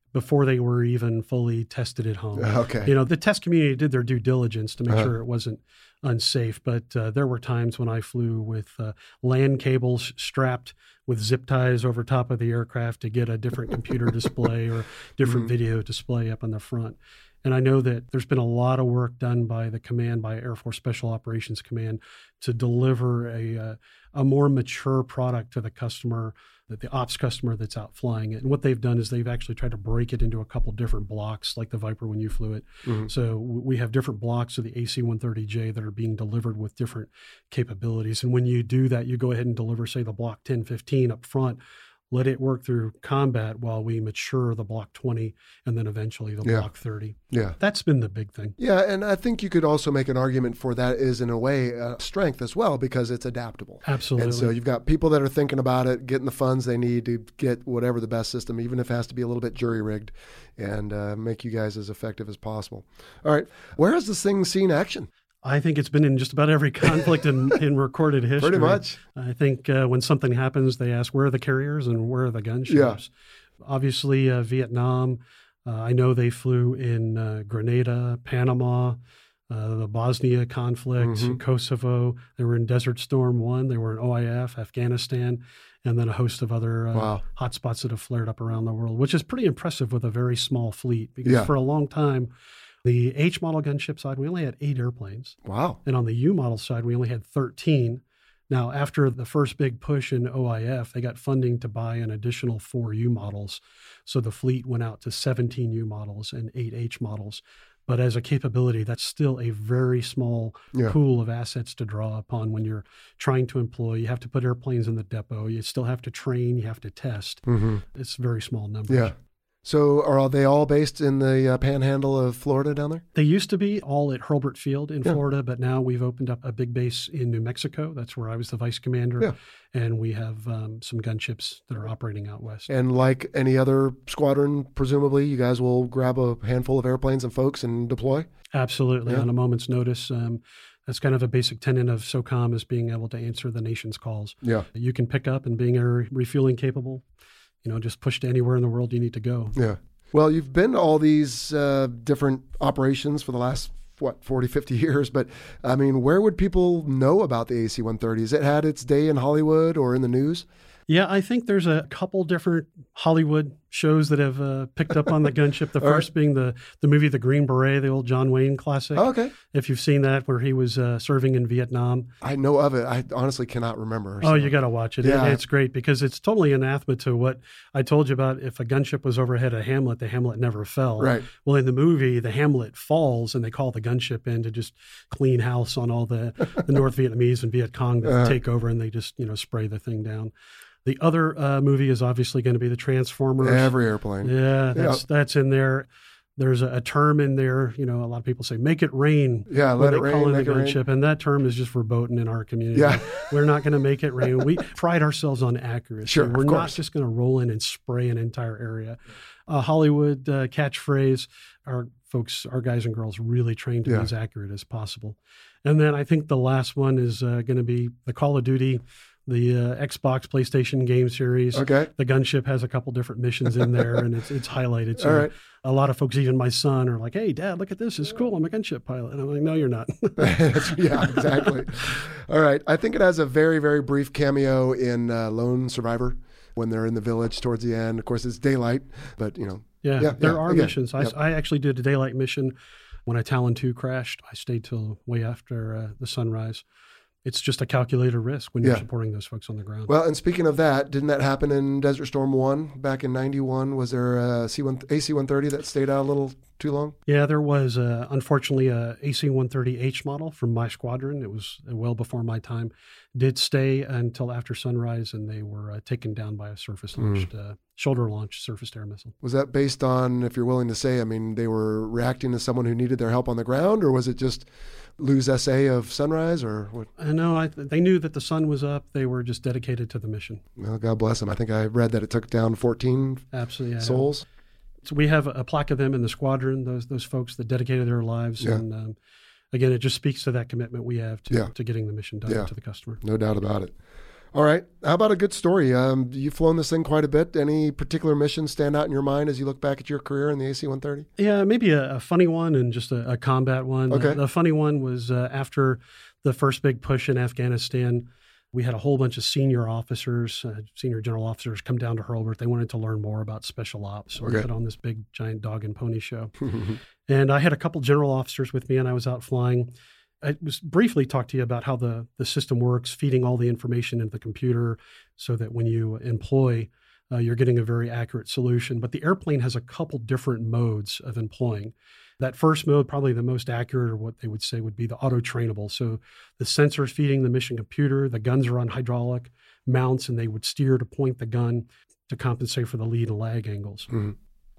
before they were even fully tested at home. Okay. You know, the test community did their due diligence to make Uh-huh. sure it wasn't unsafe, but uh, there were times when I flew with uh, LAN cables strapped with zip ties over top of the aircraft to get a different computer display or different Mhm. video display up on the front. And I know that there's been a lot of work done by the command, by Air Force Special Operations Command, to deliver a uh, a more mature product to the customer, that the ops customer that's out flying it. And what they've done is they've actually tried to break it into a couple different blocks, like the Viper when you flew it. Mhm. So w- we have different blocks of the A C one thirty J that are being delivered with different capabilities. And when you do that, you go ahead and deliver, say, the Block ten fifteen up front, let it work through combat while we mature the Block twenty and then eventually the Yeah. Block thirty. Yeah. That's been the big thing. Yeah, and I think you could also make an argument for that is in a way a strength as well because it's adaptable. Absolutely. And so you've got people that are thinking about it, getting the funds they need to get whatever the best system, even if it has to be a little bit jury rigged, and uh, make you guys as effective as possible. All right, where has this thing seen action? I think it's been in just about every conflict in, in recorded history. Pretty much. I think uh, when something happens, they ask, where are the carriers and where are the gunships? Yeah. Obviously, uh, Vietnam. Uh, I know they flew in uh, Grenada, Panama, uh, the Bosnia conflict, Mhm. Kosovo. They were in Desert Storm one. They were in O I F, Afghanistan, and then a host of other uh, Wow. hotspots that have flared up around the world, which is pretty impressive with a very small fleet. Because Yeah. for a long time, the H model gunship side, we only had eight airplanes. Wow. And on the U model side, we only had thirteen. Now, after the first big push in O I F, they got funding to buy an additional four U models. So the fleet went out to seventeen U models and eight H models. But as a capability, that's still a very small Yeah. pool of assets to draw upon when you're trying to employ. You have to put airplanes in the depot. You still have to train. You have to test. Mm-hmm. It's very small numbers. Yeah. So are they all based in the uh, panhandle of Florida down there? They used to be all at Hurlburt Field in Yeah. Florida, but now we've opened up a big base in New Mexico. That's where I was the vice commander. Yeah. And we have um, some gunships that are operating out west. And like any other squadron, presumably, you guys will grab a handful of airplanes and folks and deploy? Absolutely, Yeah. on a moment's notice. Um, that's kind of a basic tenet of SOCOM, is being able to answer the nation's calls. Yeah. You can pick up and being air refueling capable, you know, just push to anywhere in the world you need to go. Yeah. Well, you've been to all these uh, different operations for the last, what, forty, fifty years. But, I mean, where would people know about the A C one thirty? Has it had its day in Hollywood or in the news? Yeah, I think there's a couple different Hollywood shows that have uh, picked up on the gunship. The All first being the the movie The Green Beret, the old John Wayne classic. Oh, okay. If you've seen that, where he was uh, serving in Vietnam. I know of it. I honestly cannot remember. Oh, so- you got to watch it. Yeah. It- It's great because it's totally anathema to what I told you about. If a gunship was overhead a Hamlet, the Hamlet never fell. Right. Well, in the movie, the Hamlet falls and they call the gunship in to just clean house on all the, the North Vietnamese and Viet Cong that Uh-huh. take over, and they just, you know, spray the thing down. The other uh, movie is obviously going to be the Transformers. Every airplane. Yeah, that's that's in there. There's a, a term in there. You know, a lot of people say "make it rain." Yeah, when let it they call rain, in make the it rain. gunship, and that term is just verboten in our community. Yeah. We're not going to make it rain. We pride ourselves on accuracy. Sure, of We're not course. just going to roll in and spray an entire area. A Hollywood uh, catchphrase. Our folks, our guys and girls, really trained to Yeah. be as accurate as possible. And then I think the last one is uh, going to be the Call of Duty. The uh, Xbox, PlayStation game series. Okay. The gunship has a couple different missions in there, and it's it's highlighted. So All right. a lot of folks, even my son, are like, "Hey, Dad, look at this. It's cool. I'm a gunship pilot." And I'm like, "No, you're not." Yeah, exactly. All right. I think it has a very, very brief cameo in uh, Lone Survivor when they're in the village towards the end. Of course, it's daylight, but, you know. Yeah, Yeah, there yeah, are again, missions. I, yep. I actually did a daylight mission when a Talon two crashed. I stayed till way after uh, the sunrise. It's just a calculated risk when you're Yeah. supporting those folks on the ground. Well, and speaking of that, didn't that happen in Desert Storm one back in ninety-one? Was there a C one, A C one thirty that stayed out a little too long? Yeah, there was uh, unfortunately a A C one thirty H model from my squadron. It was well before my time. Did stay until after sunrise, and they were uh, taken down by a surface launched, uh, shoulder launched surface to air missile. Was that based on, if you're willing to say, I mean, they were reacting to someone who needed their help on the ground, or was it just lose S A of sunrise, or what? I know I, they knew that the sun was up. They were just dedicated to the mission. Well, God bless them. I think I read that it took down fourteen Absolutely. Yeah. souls. So we have a, a plaque of them in the squadron, those those folks that dedicated their lives. Yeah. And um, again, it just speaks to that commitment we have to, Yeah. to getting the mission done Yeah. to the customer. No doubt about it. All right. How about a good story? Um, you've flown this thing quite a bit. Any particular missions stand out in your mind as you look back at your career in the A C one thirty? Yeah, maybe a, a funny one and just a, a combat one. Okay. The, the funny one was uh, after the first big push in Afghanistan, we had a whole bunch of senior officers, uh, senior general officers come down to Hurlburt. They wanted to learn more about special ops. So Okay. we put on this big, giant dog and pony show. And I had a couple general officers with me, and I was out flying. I was briefly talked to you about how the, the system works, feeding all the information into the computer so that when you employ, uh, you're getting a very accurate solution. But the airplane has a couple different modes of employing. That first mode, probably the most accurate, or what they would say would be the auto-trainable. So the sensor's feeding the mission computer, the guns are on hydraulic mounts, and they would steer to point the gun to compensate for the lead and lag angles. Mm-hmm.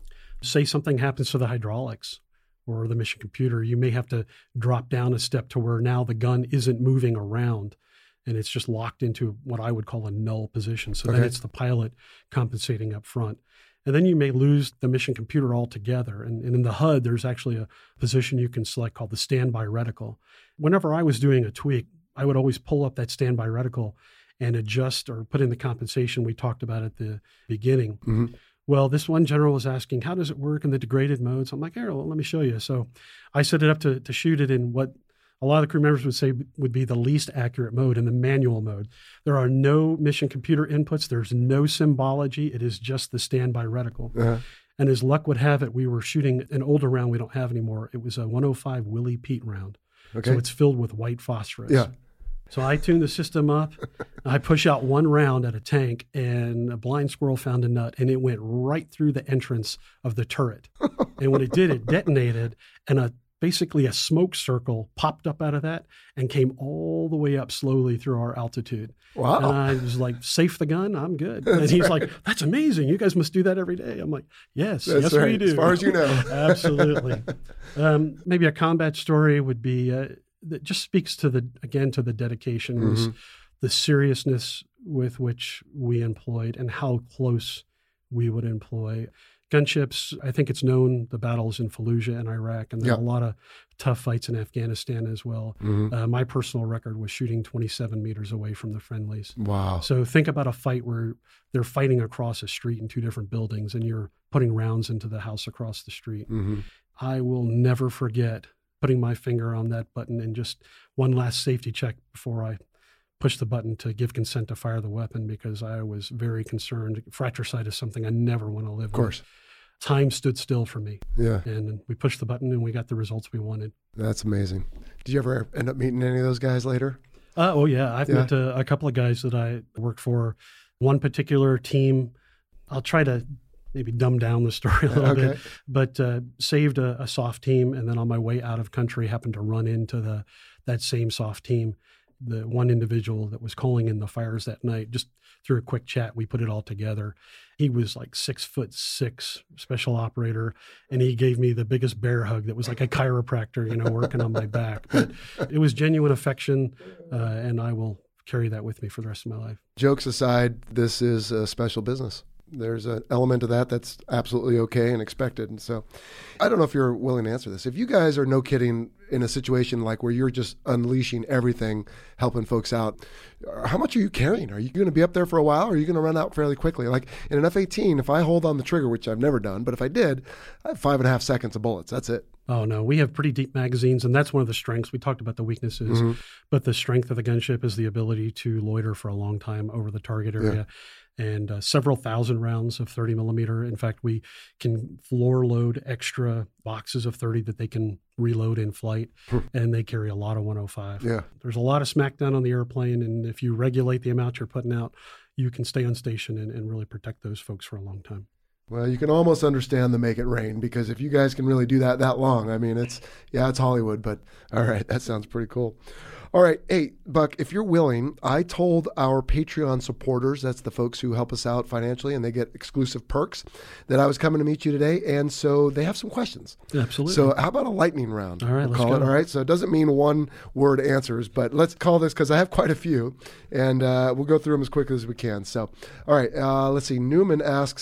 Say something happens to the hydraulics or the mission computer, you may have to drop down a step to where now the gun isn't moving around and it's just locked into what I would call a null position. So Okay. then it's the pilot compensating up front. And then you may lose the mission computer altogether. And, and in the H U D, there's actually a position you can select called the standby reticle. Whenever I was doing a tweak, I would always pull up that standby reticle and adjust or put in the compensation we talked about at the beginning. Mm-hmm. Well, this one general was asking, how does it work in the degraded modes? I'm like, here, well, let me show you. So I set it up to, to shoot it in what a lot of the crew members would say would be the least accurate mode, in the manual mode. There are no mission computer inputs. There's no symbology. It is just the standby reticle. Uh-huh. And as luck would have it, we were shooting an older round we don't have anymore. It was a one oh five Willie Pete round. Okay. So it's filled with white phosphorus. Yeah. So I tuned the system up. I push out one round at a tank, and a blind squirrel found a nut, and it went right through the entrance of the turret. And when it did, it detonated, and a basically a smoke circle popped up out of that and came all the way up slowly through our altitude. Wow. And I was like, safe the gun, I'm good. And he's right. like, that's amazing. You guys must do that every day. I'm like, yes, That's yes, right. we do. As far as you know. Absolutely. Um, maybe a combat story would be, uh, that just speaks to the, again, to the dedication, Mm-hmm. was the seriousness with which we employed and how close we would employ. Gunships, I think it's known, the battles in Fallujah and Iraq, and there Yeah. are a lot of tough fights in Afghanistan as well. Mm-hmm. Uh, my personal record was shooting twenty-seven meters away from the friendlies. Wow. So think about a fight where they're fighting across a street in two different buildings and you're putting rounds into the house across the street. Mm-hmm. I will never forget putting my finger on that button and just one last safety check before I push the button to give consent to fire the weapon, because I was very concerned. Fratricide is something I never want to live Of course. with. Time stood still for me. Yeah. And we pushed the button and we got the results we wanted. That's amazing. Did you ever end up meeting any of those guys later? Uh, oh, yeah. I've Yeah. met uh, a couple of guys that I worked for. One particular team, I'll try to maybe dumb down the story a little Okay. bit, but uh, saved a, a soft team. And then on my way out of country, happened to run into the that same soft team. The one individual that was calling in the fires that night, just through a quick chat, we put it all together. He was like six foot six special operator, and he gave me the biggest bear hug that was like a chiropractor, you know, working on my back. But it was genuine affection, uh, and I will carry that with me for the rest of my life. Jokes aside, this is a special business. There's an element of that that's absolutely okay and expected. And so I don't know if you're willing to answer this. If you guys are, no kidding, in a situation like where you're just unleashing everything, helping folks out, how much are you carrying? Are you going to be up there for a while, or are you going to run out fairly quickly? Like in an F eighteen, if I hold on the trigger, which I've never done, but if I did, I have five and a half seconds of bullets. That's it. Oh, no, we have pretty deep magazines, and that's one of the strengths. We talked about the weaknesses, Mm-hmm. but the strength of the gunship is the ability to loiter for a long time over the target area. And uh, several thousand rounds of thirty millimeter. In fact, we can floor load extra boxes of thirty that they can reload in flight, and they carry a lot of one oh five. Yeah. There's a lot of smackdown on the airplane, and if you regulate the amount you're putting out, you can stay on station and, and really protect those folks for a long time. Well, you can almost understand the make it rain, because if you guys can really do that that long, I mean, it's, yeah, it's Hollywood, but all right, that sounds pretty cool. All right. Hey, Buck, if you're willing, I told our Patreon supporters, that's the folks who help us out financially and they get exclusive perks, that I was coming to meet you today. And so they have some questions. Absolutely. So how about a lightning round? All right, we'll let's call go. it. All right. So it doesn't mean one word answers, but let's call this, because I have quite a few, and uh, we'll go through them as quickly as we can. So, all right. Uh, let's see. Newman asks,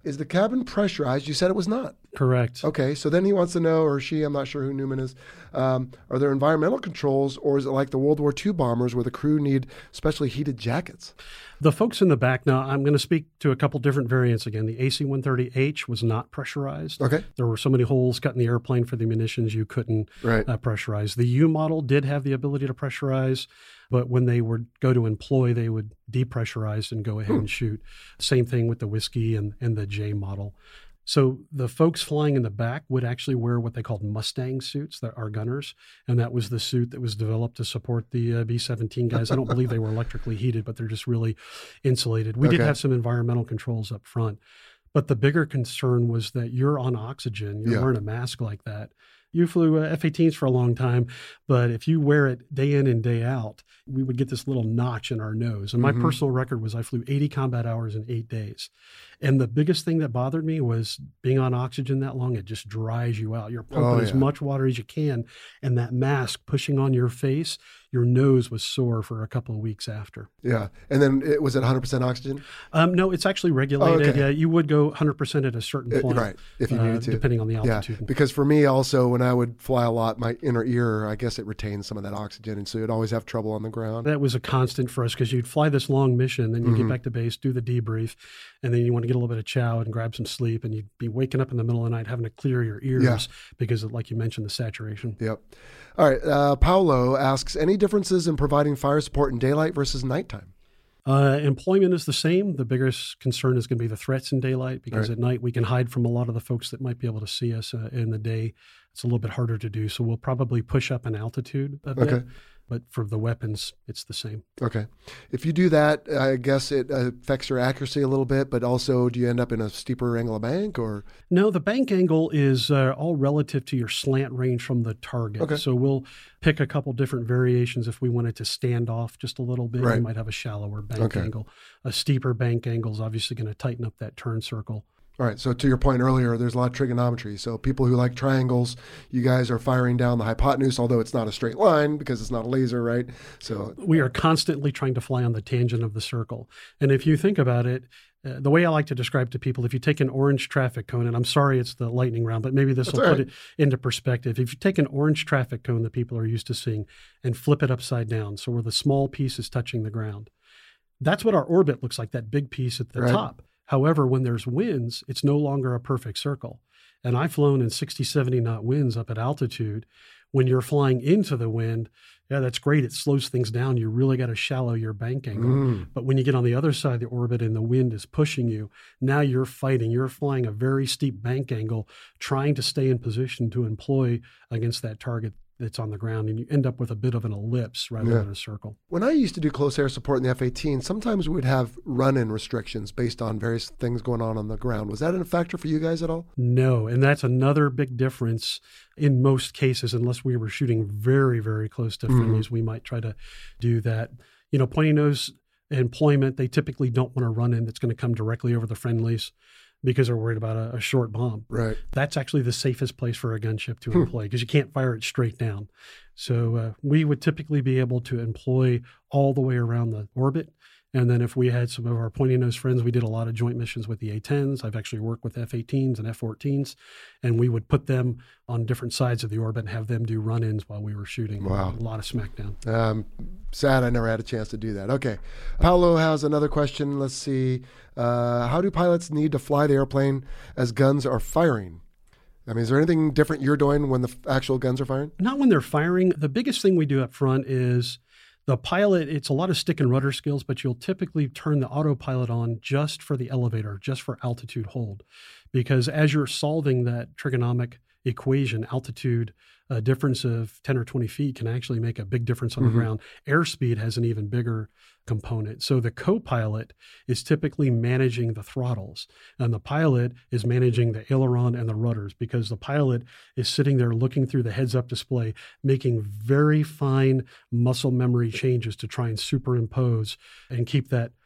Is the cabin pressurized? You said it was not. Correct. Okay, so then he wants to know, or she, I'm not sure who Newman is, um, are there environmental controls, or is it like the World War Two bombers where the crew need specially heated jackets? The folks in the back, now I'm going to speak to a couple different variants again. The A C one thirty H was not pressurized. Okay. There were so many holes cut in the airplane for the munitions you couldn't right. uh, pressurize. The U model did have the ability to pressurize, but when they would go to employ, they would depressurize and go ahead hmm. and shoot. Same thing with the Whiskey and, and the J model. So the folks flying in the back would actually wear what they called Mustang suits, that are gunners, and that was the suit that was developed to support the uh, B seventeen guys. I don't believe they were electrically heated, but they're just really insulated. We okay. did have some environmental controls up front, but the bigger concern was that you're on oxygen. You're yeah. wearing a mask like that. You flew uh, F eighteens for a long time, but if you wear it day in and day out, we would get this little notch in our nose. And my mm-hmm. personal record was I flew eighty combat hours in eight days. And the biggest thing that bothered me was being on oxygen that long, it just dries you out. You're pumping oh, yeah. as much water as you can. And that mask pushing on your face, your nose was sore for a couple of weeks after. Yeah. And then it was it one hundred percent oxygen? Um, no, it's actually regulated. Oh, okay. Yeah, you would go one hundred percent at a certain point. It, right. If you uh, needed to. Depending on the altitude. Yeah. Because for me also, when I would fly a lot, my inner ear, I guess it retains some of that oxygen. And so you'd always have trouble on the ground. That was a constant for us because you'd fly this long mission, then you mm-hmm. get back to base, do the debrief, and then you want to get a little bit of chow and grab some sleep, and you'd be waking up in the middle of the night having to clear your ears yeah. because of, like you mentioned, the saturation. Yep. All right. Uh, Paulo asks, any differences in providing fire support in daylight versus nighttime? Uh, employment is the same. The biggest concern is going to be the threats in daylight because right. at night we can hide from a lot of the folks that might be able to see us uh, in the day. It's a little bit harder to do. So we'll probably push up in altitude a bit. Okay. But for the weapons, it's the same. Okay. If you do that, I guess it affects your accuracy a little bit, but also do you end up in a steeper angle of bank or? No, the bank angle is uh, all relative to your slant range from the target. Okay. So we'll pick a couple different variations. If we wanted to stand off just a little bit, right. we might have a shallower bank okay. angle. A steeper bank angle is obviously going to tighten up that turn circle. All right. So to your point earlier, there's a lot of trigonometry. So people who like triangles, you guys are firing down the hypotenuse, although it's not a straight line because it's not a laser, right? So we are constantly trying to fly on the tangent of the circle. And if you think about it, uh, the way I like to describe to people, if you take an orange traffic cone, and I'm sorry it's the lightning round, but maybe this That's will right. put it into perspective. If you take an orange traffic cone that people are used to seeing and flip it upside down, so where the small piece is touching the ground, that's what our orbit looks like, that big piece at the right. top. However, when there's winds, it's no longer a perfect circle. And I've flown in sixty, seventy knot winds up at altitude. When you're flying into the wind, yeah, that's great. It slows things down. You really got to shallow your bank angle. Mm. But when you get on the other side of the orbit and the wind is pushing you, now you're fighting. You're flying a very steep bank angle, trying to stay in position to employ against that target that's on the ground, and you end up with a bit of an ellipse rather yeah. than a circle. When I used to do close air support in the F eighteen, sometimes we would have run-in restrictions based on various things going on on the ground. Was that a factor for you guys at all? No, and that's another big difference in most cases, unless we were shooting very, very close to friendlies, mm-hmm. we might try to do that. You know, pointy nose employment, they typically don't want to run in that's going to come directly over the friendlies because they're worried about a, a short bomb. Right. That's actually the safest place for a gunship to employ because you can't fire it straight down. So uh, we would typically be able to employ all the way around the orbit. And then if we had some of our pointy nose friends, we did a lot of joint missions with the A tens. I've actually worked with F eighteens and F fourteens, and we would put them on different sides of the orbit and have them do run-ins while we were shooting. Wow. A lot of smackdown. Um, sad I never had a chance to do that. Okay. Paulo has another question. Let's see. Uh, how do pilots need to fly the airplane as guns are firing? I mean, is there anything different you're doing when the f- actual guns are firing? Not when they're firing. The biggest thing we do up front is the pilot, it's a lot of stick and rudder skills, but you'll typically turn the autopilot on just for the elevator, just for altitude hold. Because as you're solving that trigonomic equation, altitude uh, difference of ten or twenty feet can actually make a big difference on mm-hmm. the ground. Airspeed has an even bigger component. So the co-pilot is typically managing the throttles, and the pilot is managing the aileron and the rudders, because the pilot is sitting there looking through the heads-up display, making very fine muscle memory changes to try and superimpose and keep that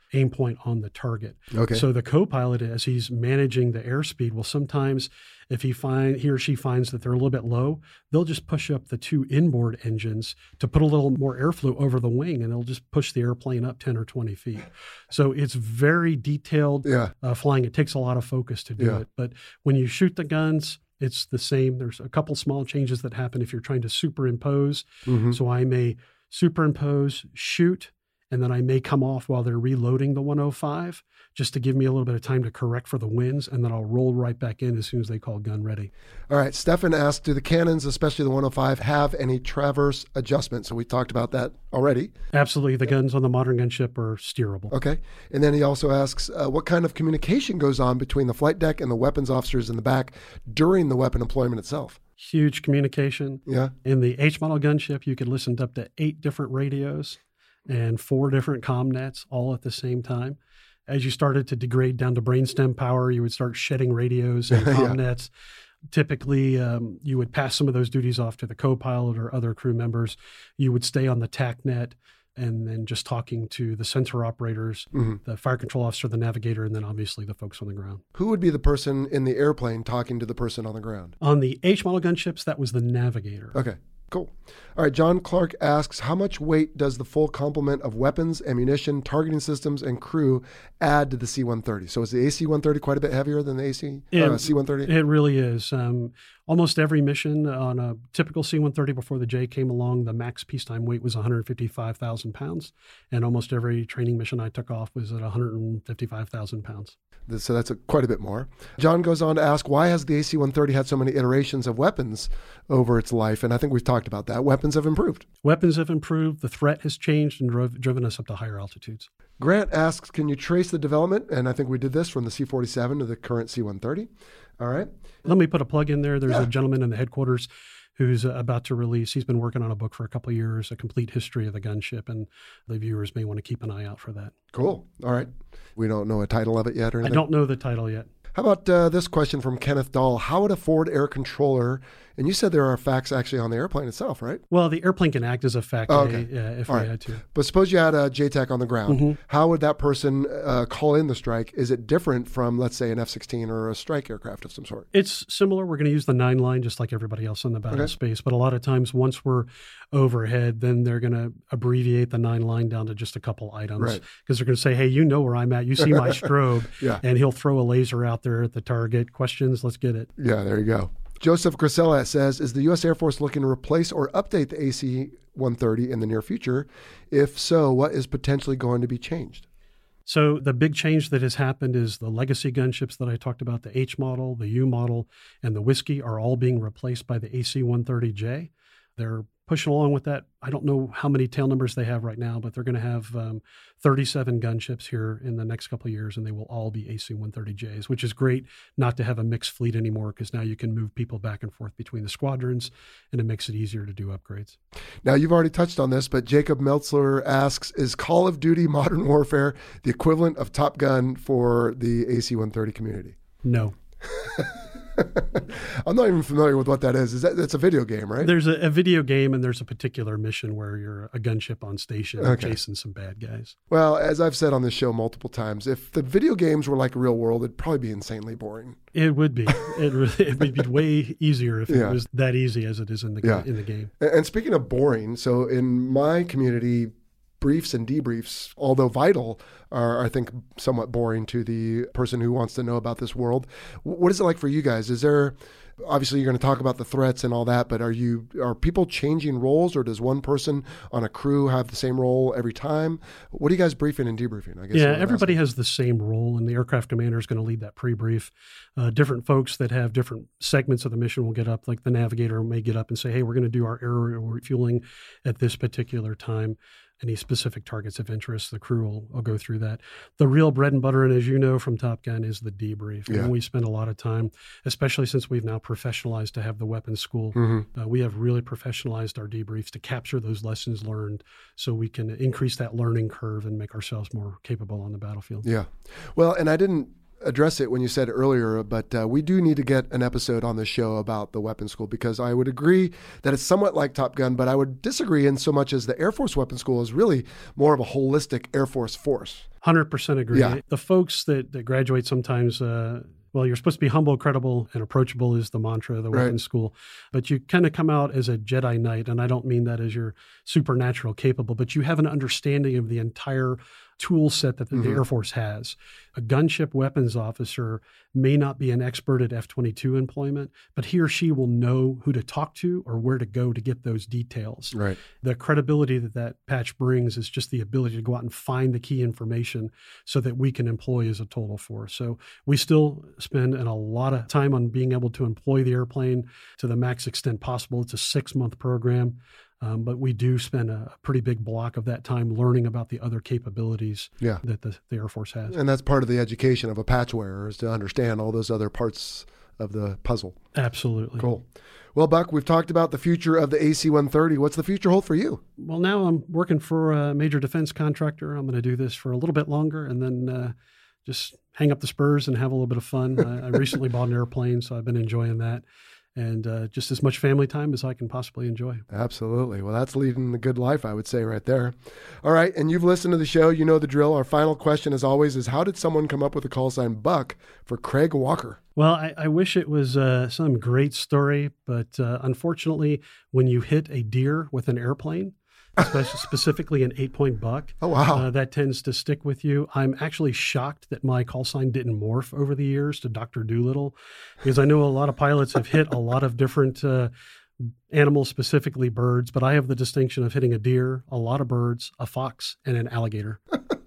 aim point on the target. Okay. So the co-pilot, as he's managing the airspeed, will sometimes, if he find he or she finds that they're a little bit low, they'll just push up the two inboard engines to put a little more airflow over the wing, and they'll just push the airplane up ten or twenty feet. So it's very detailed Yeah. uh, flying. It takes a lot of focus to do Yeah. it. But when you shoot the guns, it's the same. There's a couple small changes that happen if you're trying to superimpose. Mhm. So I may superimpose, shoot, and then I may come off while they're reloading the one oh five just to give me a little bit of time to correct for the winds, and then I'll roll right back in as soon as they call gun ready. All right. Stefan asked, do the cannons, especially the one oh five, have any traverse adjustment? So we talked about that already. Absolutely. The guns on the modern gunship are steerable. Okay. And then he also asks, uh, what kind of communication goes on between the flight deck and the weapons officers in the back during the weapon employment itself? Huge communication. Yeah. In the H model gunship, you could listen to up to eight different radios and four different comm nets all at the same time. As you started to degrade down to brainstem power, you would start shedding radios and comm Yeah. nets. Typically, um, you would pass some of those duties off to the co-pilot or other crew members. You would stay on the T A C net and then just talking to the sensor operators, Mhm. the fire control officer, the navigator, and then obviously the folks on the ground. Who would be the person in the airplane talking to the person on the ground? On the H model gunships, that was the navigator. Okay, cool. All right, John Clark asks, how much weight does the full complement of weapons, ammunition, targeting systems, and crew add to the C one thirty? So is the A C one thirty quite a bit heavier than the A C uh, C one thirty? It really is. Um, almost every mission on a typical C one thirty before the J came along, the max peacetime weight was one hundred fifty-five thousand pounds. And almost every training mission I took off was at one hundred fifty-five thousand pounds. So that's a, quite a bit more. John goes on to ask, why has the A C one thirty had so many iterations of weapons over its life? And I think we've talked about that. Weapons have improved. Weapons have improved. The threat has changed and drove, driven us up to higher altitudes. Grant asks, can you trace the development? And I think we did this from the C forty-seven to the current C one thirty. All right. Let me put a plug in there. There's Yeah. a gentleman in the headquarters who's uh, about to release. He's been working on a book for a couple of years, a complete history of the gunship, and the viewers may want to keep an eye out for that. Cool. All right. We don't know a title of it yet or I anything? don't know the title yet. How about uh, this question from Kenneth Dahl? How would a forward air controller, and you said there are facts actually on the airplane itself, right? Well, the airplane can act as a fact Oh, A, okay. uh, if All we right. had to. But suppose you had a J TAC on the ground. Mhm. How would that person uh, call in the strike? Is it different from, let's say, an F sixteen or a strike aircraft of some sort? It's similar. We're going to use the nine line just like everybody else in the battle Okay. space. But a lot of times, once we're overhead, then they're going to abbreviate the nine line down to just a couple items. Right. Because they're going to say, hey, you know where I'm at. You see my strobe. Yeah. And he'll throw a laser out there at the target. Questions? Let's get it. Yeah, there you go. Joseph Grisella says, is the U S Air Force looking to replace or update the A C one thirty in the near future? If so, what is potentially going to be changed? So the big change that has happened is the legacy gunships that I talked about, the H model, the U model, and the Whiskey are all being replaced by the A C one thirty J. They're pushing along with that. I don't know how many tail numbers they have right now, but they're going to have um, thirty-seven gunships here in the next couple of years, and they will all be A C one thirty Js, which is great not to have a mixed fleet anymore because now you can move people back and forth between the squadrons, and it makes it easier to do upgrades. Now, you've already touched on this, but Jacob Meltzler asks, is Call of Duty Modern Warfare the equivalent of Top Gun for the A C one thirty community? No. I'm not even familiar with what that is. Is that that's a video game, right? There's a, a video game, and there's a particular mission where you're a gunship on station Okay. chasing some bad guys. Well, as I've said on this show multiple times, if the video games were like real world, it'd probably be insanely boring. It would be. It, really, it would be way easier if Yeah. it was that easy as it is in the Yeah. in the game. And and speaking of boring, so in my community, briefs and debriefs, although vital, are, I think, somewhat boring to the person who wants to know about this world. W- What is it like for you guys? Is there, obviously you're going to talk about the threats and all that, but are you, are people changing roles, or does one person on a crew have the same role every time? What are you guys briefing and debriefing? I guess. is Yeah, what I'm everybody asking. has the same role, and the aircraft commander is going to lead that pre-brief. Uh, different folks that have different segments of the mission will get up, like the navigator may get up and say, hey, we're going to do our aerial refueling at this particular time. Any specific targets of interest, the crew will, will go through that. The real bread and butter, and as you know from Top Gun, is the debrief. Yeah. And we spend a lot of time, especially since we've now professionalized to have the weapons school. Mhm. Uh, we have really professionalized our debriefs to capture those lessons learned so we can increase that learning curve and make ourselves more capable on the battlefield. Yeah. Well, and I didn't address it when you said earlier, but uh, we do need to get an episode on the show about the weapons school, because I would agree that it's somewhat like Top Gun, but I would disagree in so much as the Air Force Weapons School is really more of a holistic Air Force force. one hundred percent agree. Yeah. The folks that, that graduate sometimes, uh, well, you're supposed to be humble, credible, and approachable is the mantra of the weapons Right. school. But you kind of come out as a Jedi Knight, and I don't mean that as you're supernatural capable, but you have an understanding of the entire tool set that the, Mm-hmm. the Air Force has. A gunship weapons officer may not be an expert at F twenty-two employment, but he or she will know who to talk to or where to go to get those details. Right. The credibility that that patch brings is just the ability to go out and find the key information so that we can employ as a total force. So we still spend a lot of time on being able to employ the airplane to the max extent possible. It's a six-month program. Um, but we do spend a pretty big block of that time learning about the other capabilities Yeah. that the, the Air Force has. And that's part of the education of a patch wearer, is to understand all those other parts of the puzzle. Absolutely. Cool. Well, Buck, we've talked about the future of the A C one thirty. What's the future hold for you? Well, now I'm working for a major defense contractor. I'm going to do this for a little bit longer and then uh, just hang up the spurs and have a little bit of fun. I, I recently bought an airplane, so I've been enjoying that. And uh, just as much family time as I can possibly enjoy. Absolutely. Well, that's leading the good life, I would say, right there. All right. And you've listened to the show. You know the drill. Our final question, as always, is how did someone come up with the call sign Buck for Craig Walker? Well, I, I wish it was uh, some great story, but uh, unfortunately, when you hit a deer with an airplane, especially specifically an eight-point buck, Oh, wow. uh, that tends to stick with you. I'm actually shocked that my call sign didn't morph over the years to Doctor Doolittle, because I know a lot of pilots have hit a lot of different uh, animals, specifically birds, but I have the distinction of hitting a deer, a lot of birds, a fox, and an alligator.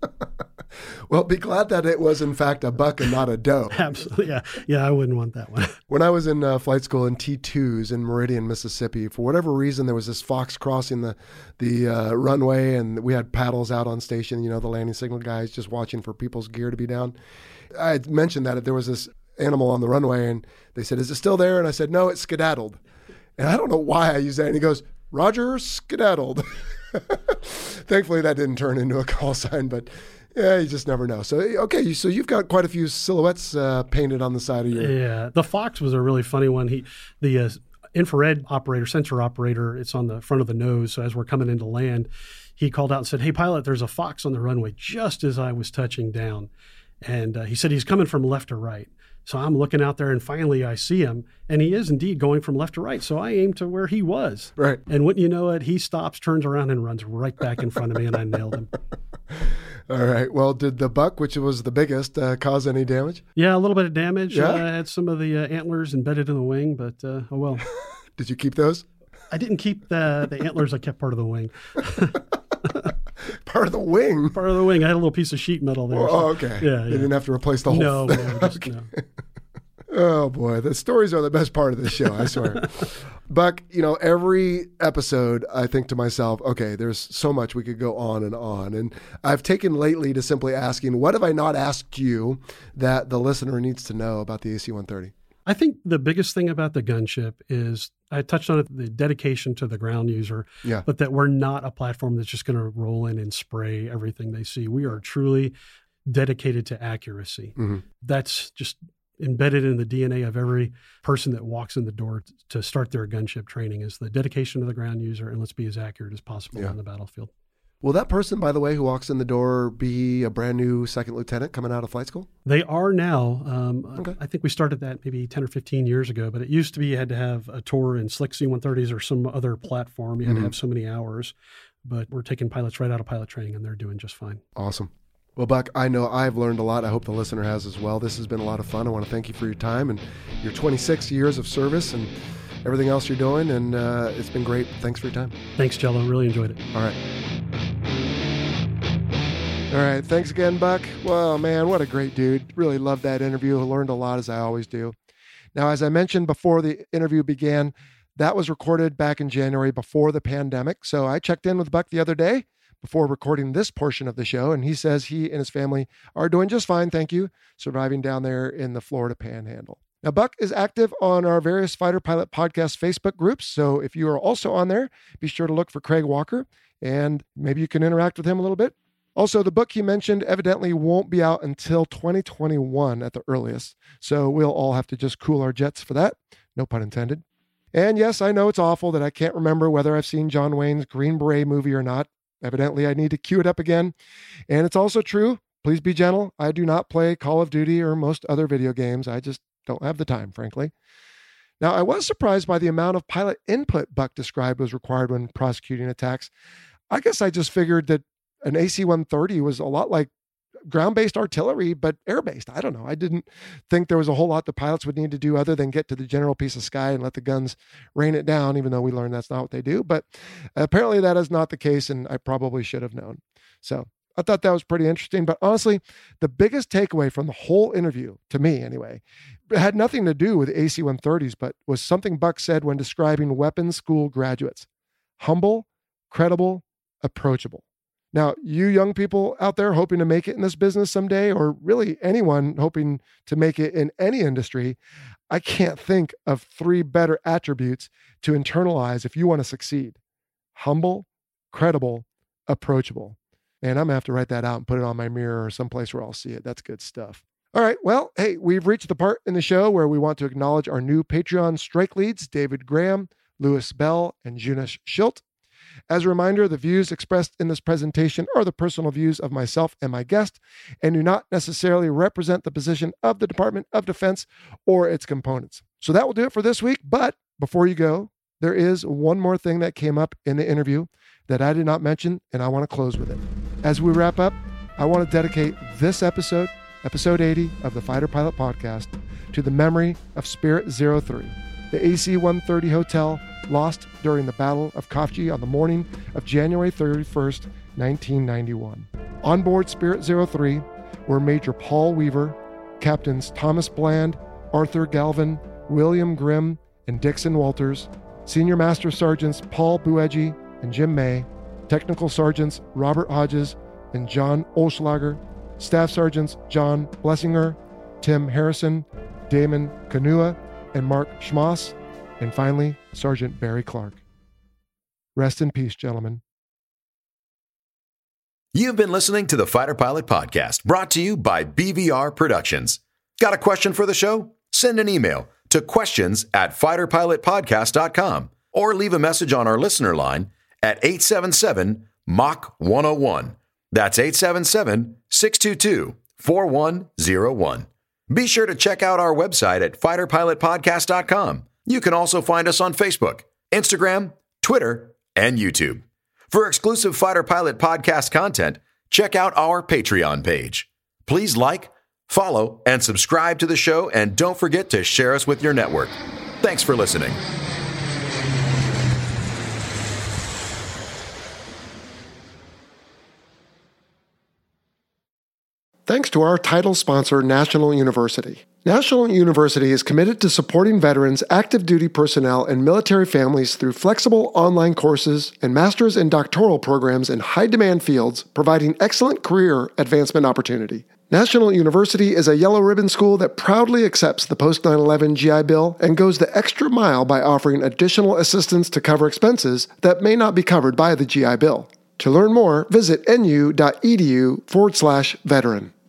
Well, be glad that it was, in fact, a buck and not a doe. Absolutely. Yeah. Yeah, I wouldn't want that one. When I was in uh, flight school in T twos in Meridian, Mississippi, for whatever reason, there was this fox crossing the the uh, runway, and we had paddles out on station, you know, the landing signal guys just watching for people's gear to be down. I had mentioned that there was this animal on the runway, and they said, "Is it still there?" And I said, "No, it's skedaddled." And I don't know why I used that. And he goes, "Roger, skedaddled." Thankfully, that didn't turn into a call sign, but yeah, you just never know. So, okay, so you've got quite a few silhouettes uh, painted on the side of your... Yeah, the fox was a really funny one. He, the uh, infrared operator, sensor operator, it's on the front of the nose. So as we're coming into land, he called out and said, "Hey, pilot, there's a fox on the runway," just as I was touching down. And uh, he said he's coming from left to right. So I'm looking out there, and finally I see him, and he is indeed going from left to right. So I aim to where he was. Right. And wouldn't you know it, he stops, turns around, and runs right back in front of me, and I nailed him. All right. Well, did the buck, which was the biggest, uh, cause any damage? Yeah, a little bit of damage. Yeah? Uh, I had some of the uh, antlers embedded in the wing, but uh, oh well. Did you keep those? I didn't keep the the antlers. I kept part of the wing. Part of the wing? Part of the wing. I had a little piece of sheet metal there. Oh, so- okay. Yeah, They yeah. didn't have to replace the whole No, thing. no, just, Okay. no. Oh, boy. The stories are the best part of this show, I swear. Buck, you know, every episode, I think to myself, okay, there's so much we could go on and on. And I've taken lately to simply asking, what have I not asked you that the listener needs to know about the A C one thirty? I think the biggest thing about the gunship is, I touched on it, the dedication to the ground user, Yeah. but that we're not a platform that's just going to roll in and spray everything they see. We are truly dedicated to accuracy. Mm-hmm. That's just embedded in the D N A of every person that walks in the door to start their gunship training, is the dedication to the ground user, and let's be as accurate as possible Yeah. on the battlefield. Will that person, by the way, who walks in the door be a brand new second lieutenant coming out of flight school? They are now. Um, Okay. I think we started that maybe ten or fifteen years ago, but it used to be you had to have a tour in slick C one thirties or some other platform. You had Mhm. to have so many hours, but we're taking pilots right out of pilot training, and they're doing just fine. Awesome. Well, Buck, I know I've learned a lot. I hope the listener has as well. This has been a lot of fun. I want to thank you for your time and your twenty-six years of service and everything else you're doing. And uh, it's been great. Thanks for your time. Thanks, Jello. Really enjoyed it. All right. All right. Thanks again, Buck. Well, man, what a great dude. Really loved that interview. I learned a lot, as I always do. Now, as I mentioned before the interview began, that was recorded back in January before the pandemic. So I checked in with Buck the other day before recording this portion of the show, and he says he and his family are doing just fine, thank you, surviving down there in the Florida Panhandle. Now, Buck is active on our various Fighter Pilot Podcast Facebook groups, so if you are also on there, be sure to look for Craig Walker, and maybe you can interact with him a little bit. Also, the book he mentioned evidently won't be out until twenty twenty-one at the earliest, so we'll all have to just cool our jets for that. No pun intended. And yes, I know it's awful that I can't remember whether I've seen John Wayne's Green Beret movie or not. Evidently, I need to cue it up again. And it's also true, please be gentle, I do not play Call of Duty or most other video games. I just don't have the time, frankly. Now, I was surprised by the amount of pilot input Buck described was required when prosecuting attacks. I guess I just figured that an A C one thirty was a lot like ground-based artillery, but air-based. I don't know. I didn't think there was a whole lot the pilots would need to do other than get to the general piece of sky and let the guns rain it down, even though we learned that's not what they do. But apparently that is not the case, and I probably should have known. So I thought that was pretty interesting. But honestly, the biggest takeaway from the whole interview, to me anyway, had nothing to do with A C one thirties, but was something Buck said when describing weapons school graduates. Humble, credible, approachable. Now, you young people out there hoping to make it in this business someday, or really anyone hoping to make it in any industry, I can't think of three better attributes to internalize if you want to succeed. Humble, credible, approachable. And I'm going to have to write that out and put it on my mirror or someplace where I'll see it. That's good stuff. All right. Well, hey, we've reached the part in the show where we want to acknowledge our new Patreon strike leads, David Graham, Lewis Bell, and Junish Schilt. As a reminder, the views expressed in this presentation are the personal views of myself and my guest and do not necessarily represent the position of the Department of Defense or its components. So that will do it for this week. But before you go, there is one more thing that came up in the interview that I did not mention, and I want to close with it. As we wrap up, I want to dedicate this episode, episode eighty of the Fighter Pilot Podcast, to the memory of Spirit zero three, the A C one thirty hotel lost during the Battle of Khafji on the morning of January thirty-first, nineteen ninety-one. On board Spirit zero three were Major Paul Weaver, Captains Thomas Bland, Arthur Galvin, William Grimm, and Dixon Walters, Senior Master Sergeants Paul Buegi and Jim May, Technical Sergeants Robert Hodges and John Olschlager, Staff Sergeants John Blessinger, Tim Harrison, Damon Kanua, and Mark Schmass, and finally, Sergeant Barry Clark. Rest in peace, gentlemen. You've been listening to the Fighter Pilot Podcast, brought to you by B V R Productions. Got a question for the show? Send an email to questions at fighter pilot podcast dot com or leave a message on our listener line at eight seven seven M A C H one oh one. That's eight seven seven, six two two, four one zero one. Be sure to check out our website at fighter pilot podcast dot com. You can also find us on Facebook, Instagram, Twitter, and YouTube. For exclusive Fighter Pilot Podcast content, check out our Patreon page. Please like, follow, and subscribe to the show, and don't forget to share us with your network. Thanks for listening. Thanks to our title sponsor, National University. National University is committed to supporting veterans, active duty personnel, and military families through flexible online courses and master's and doctoral programs in high-demand fields, providing excellent career advancement opportunity. National University is a yellow ribbon school that proudly accepts the post nine eleven G I Bill and goes the extra mile by offering additional assistance to cover expenses that may not be covered by the G I Bill. To learn more, visit nu.edu forward slash veteran.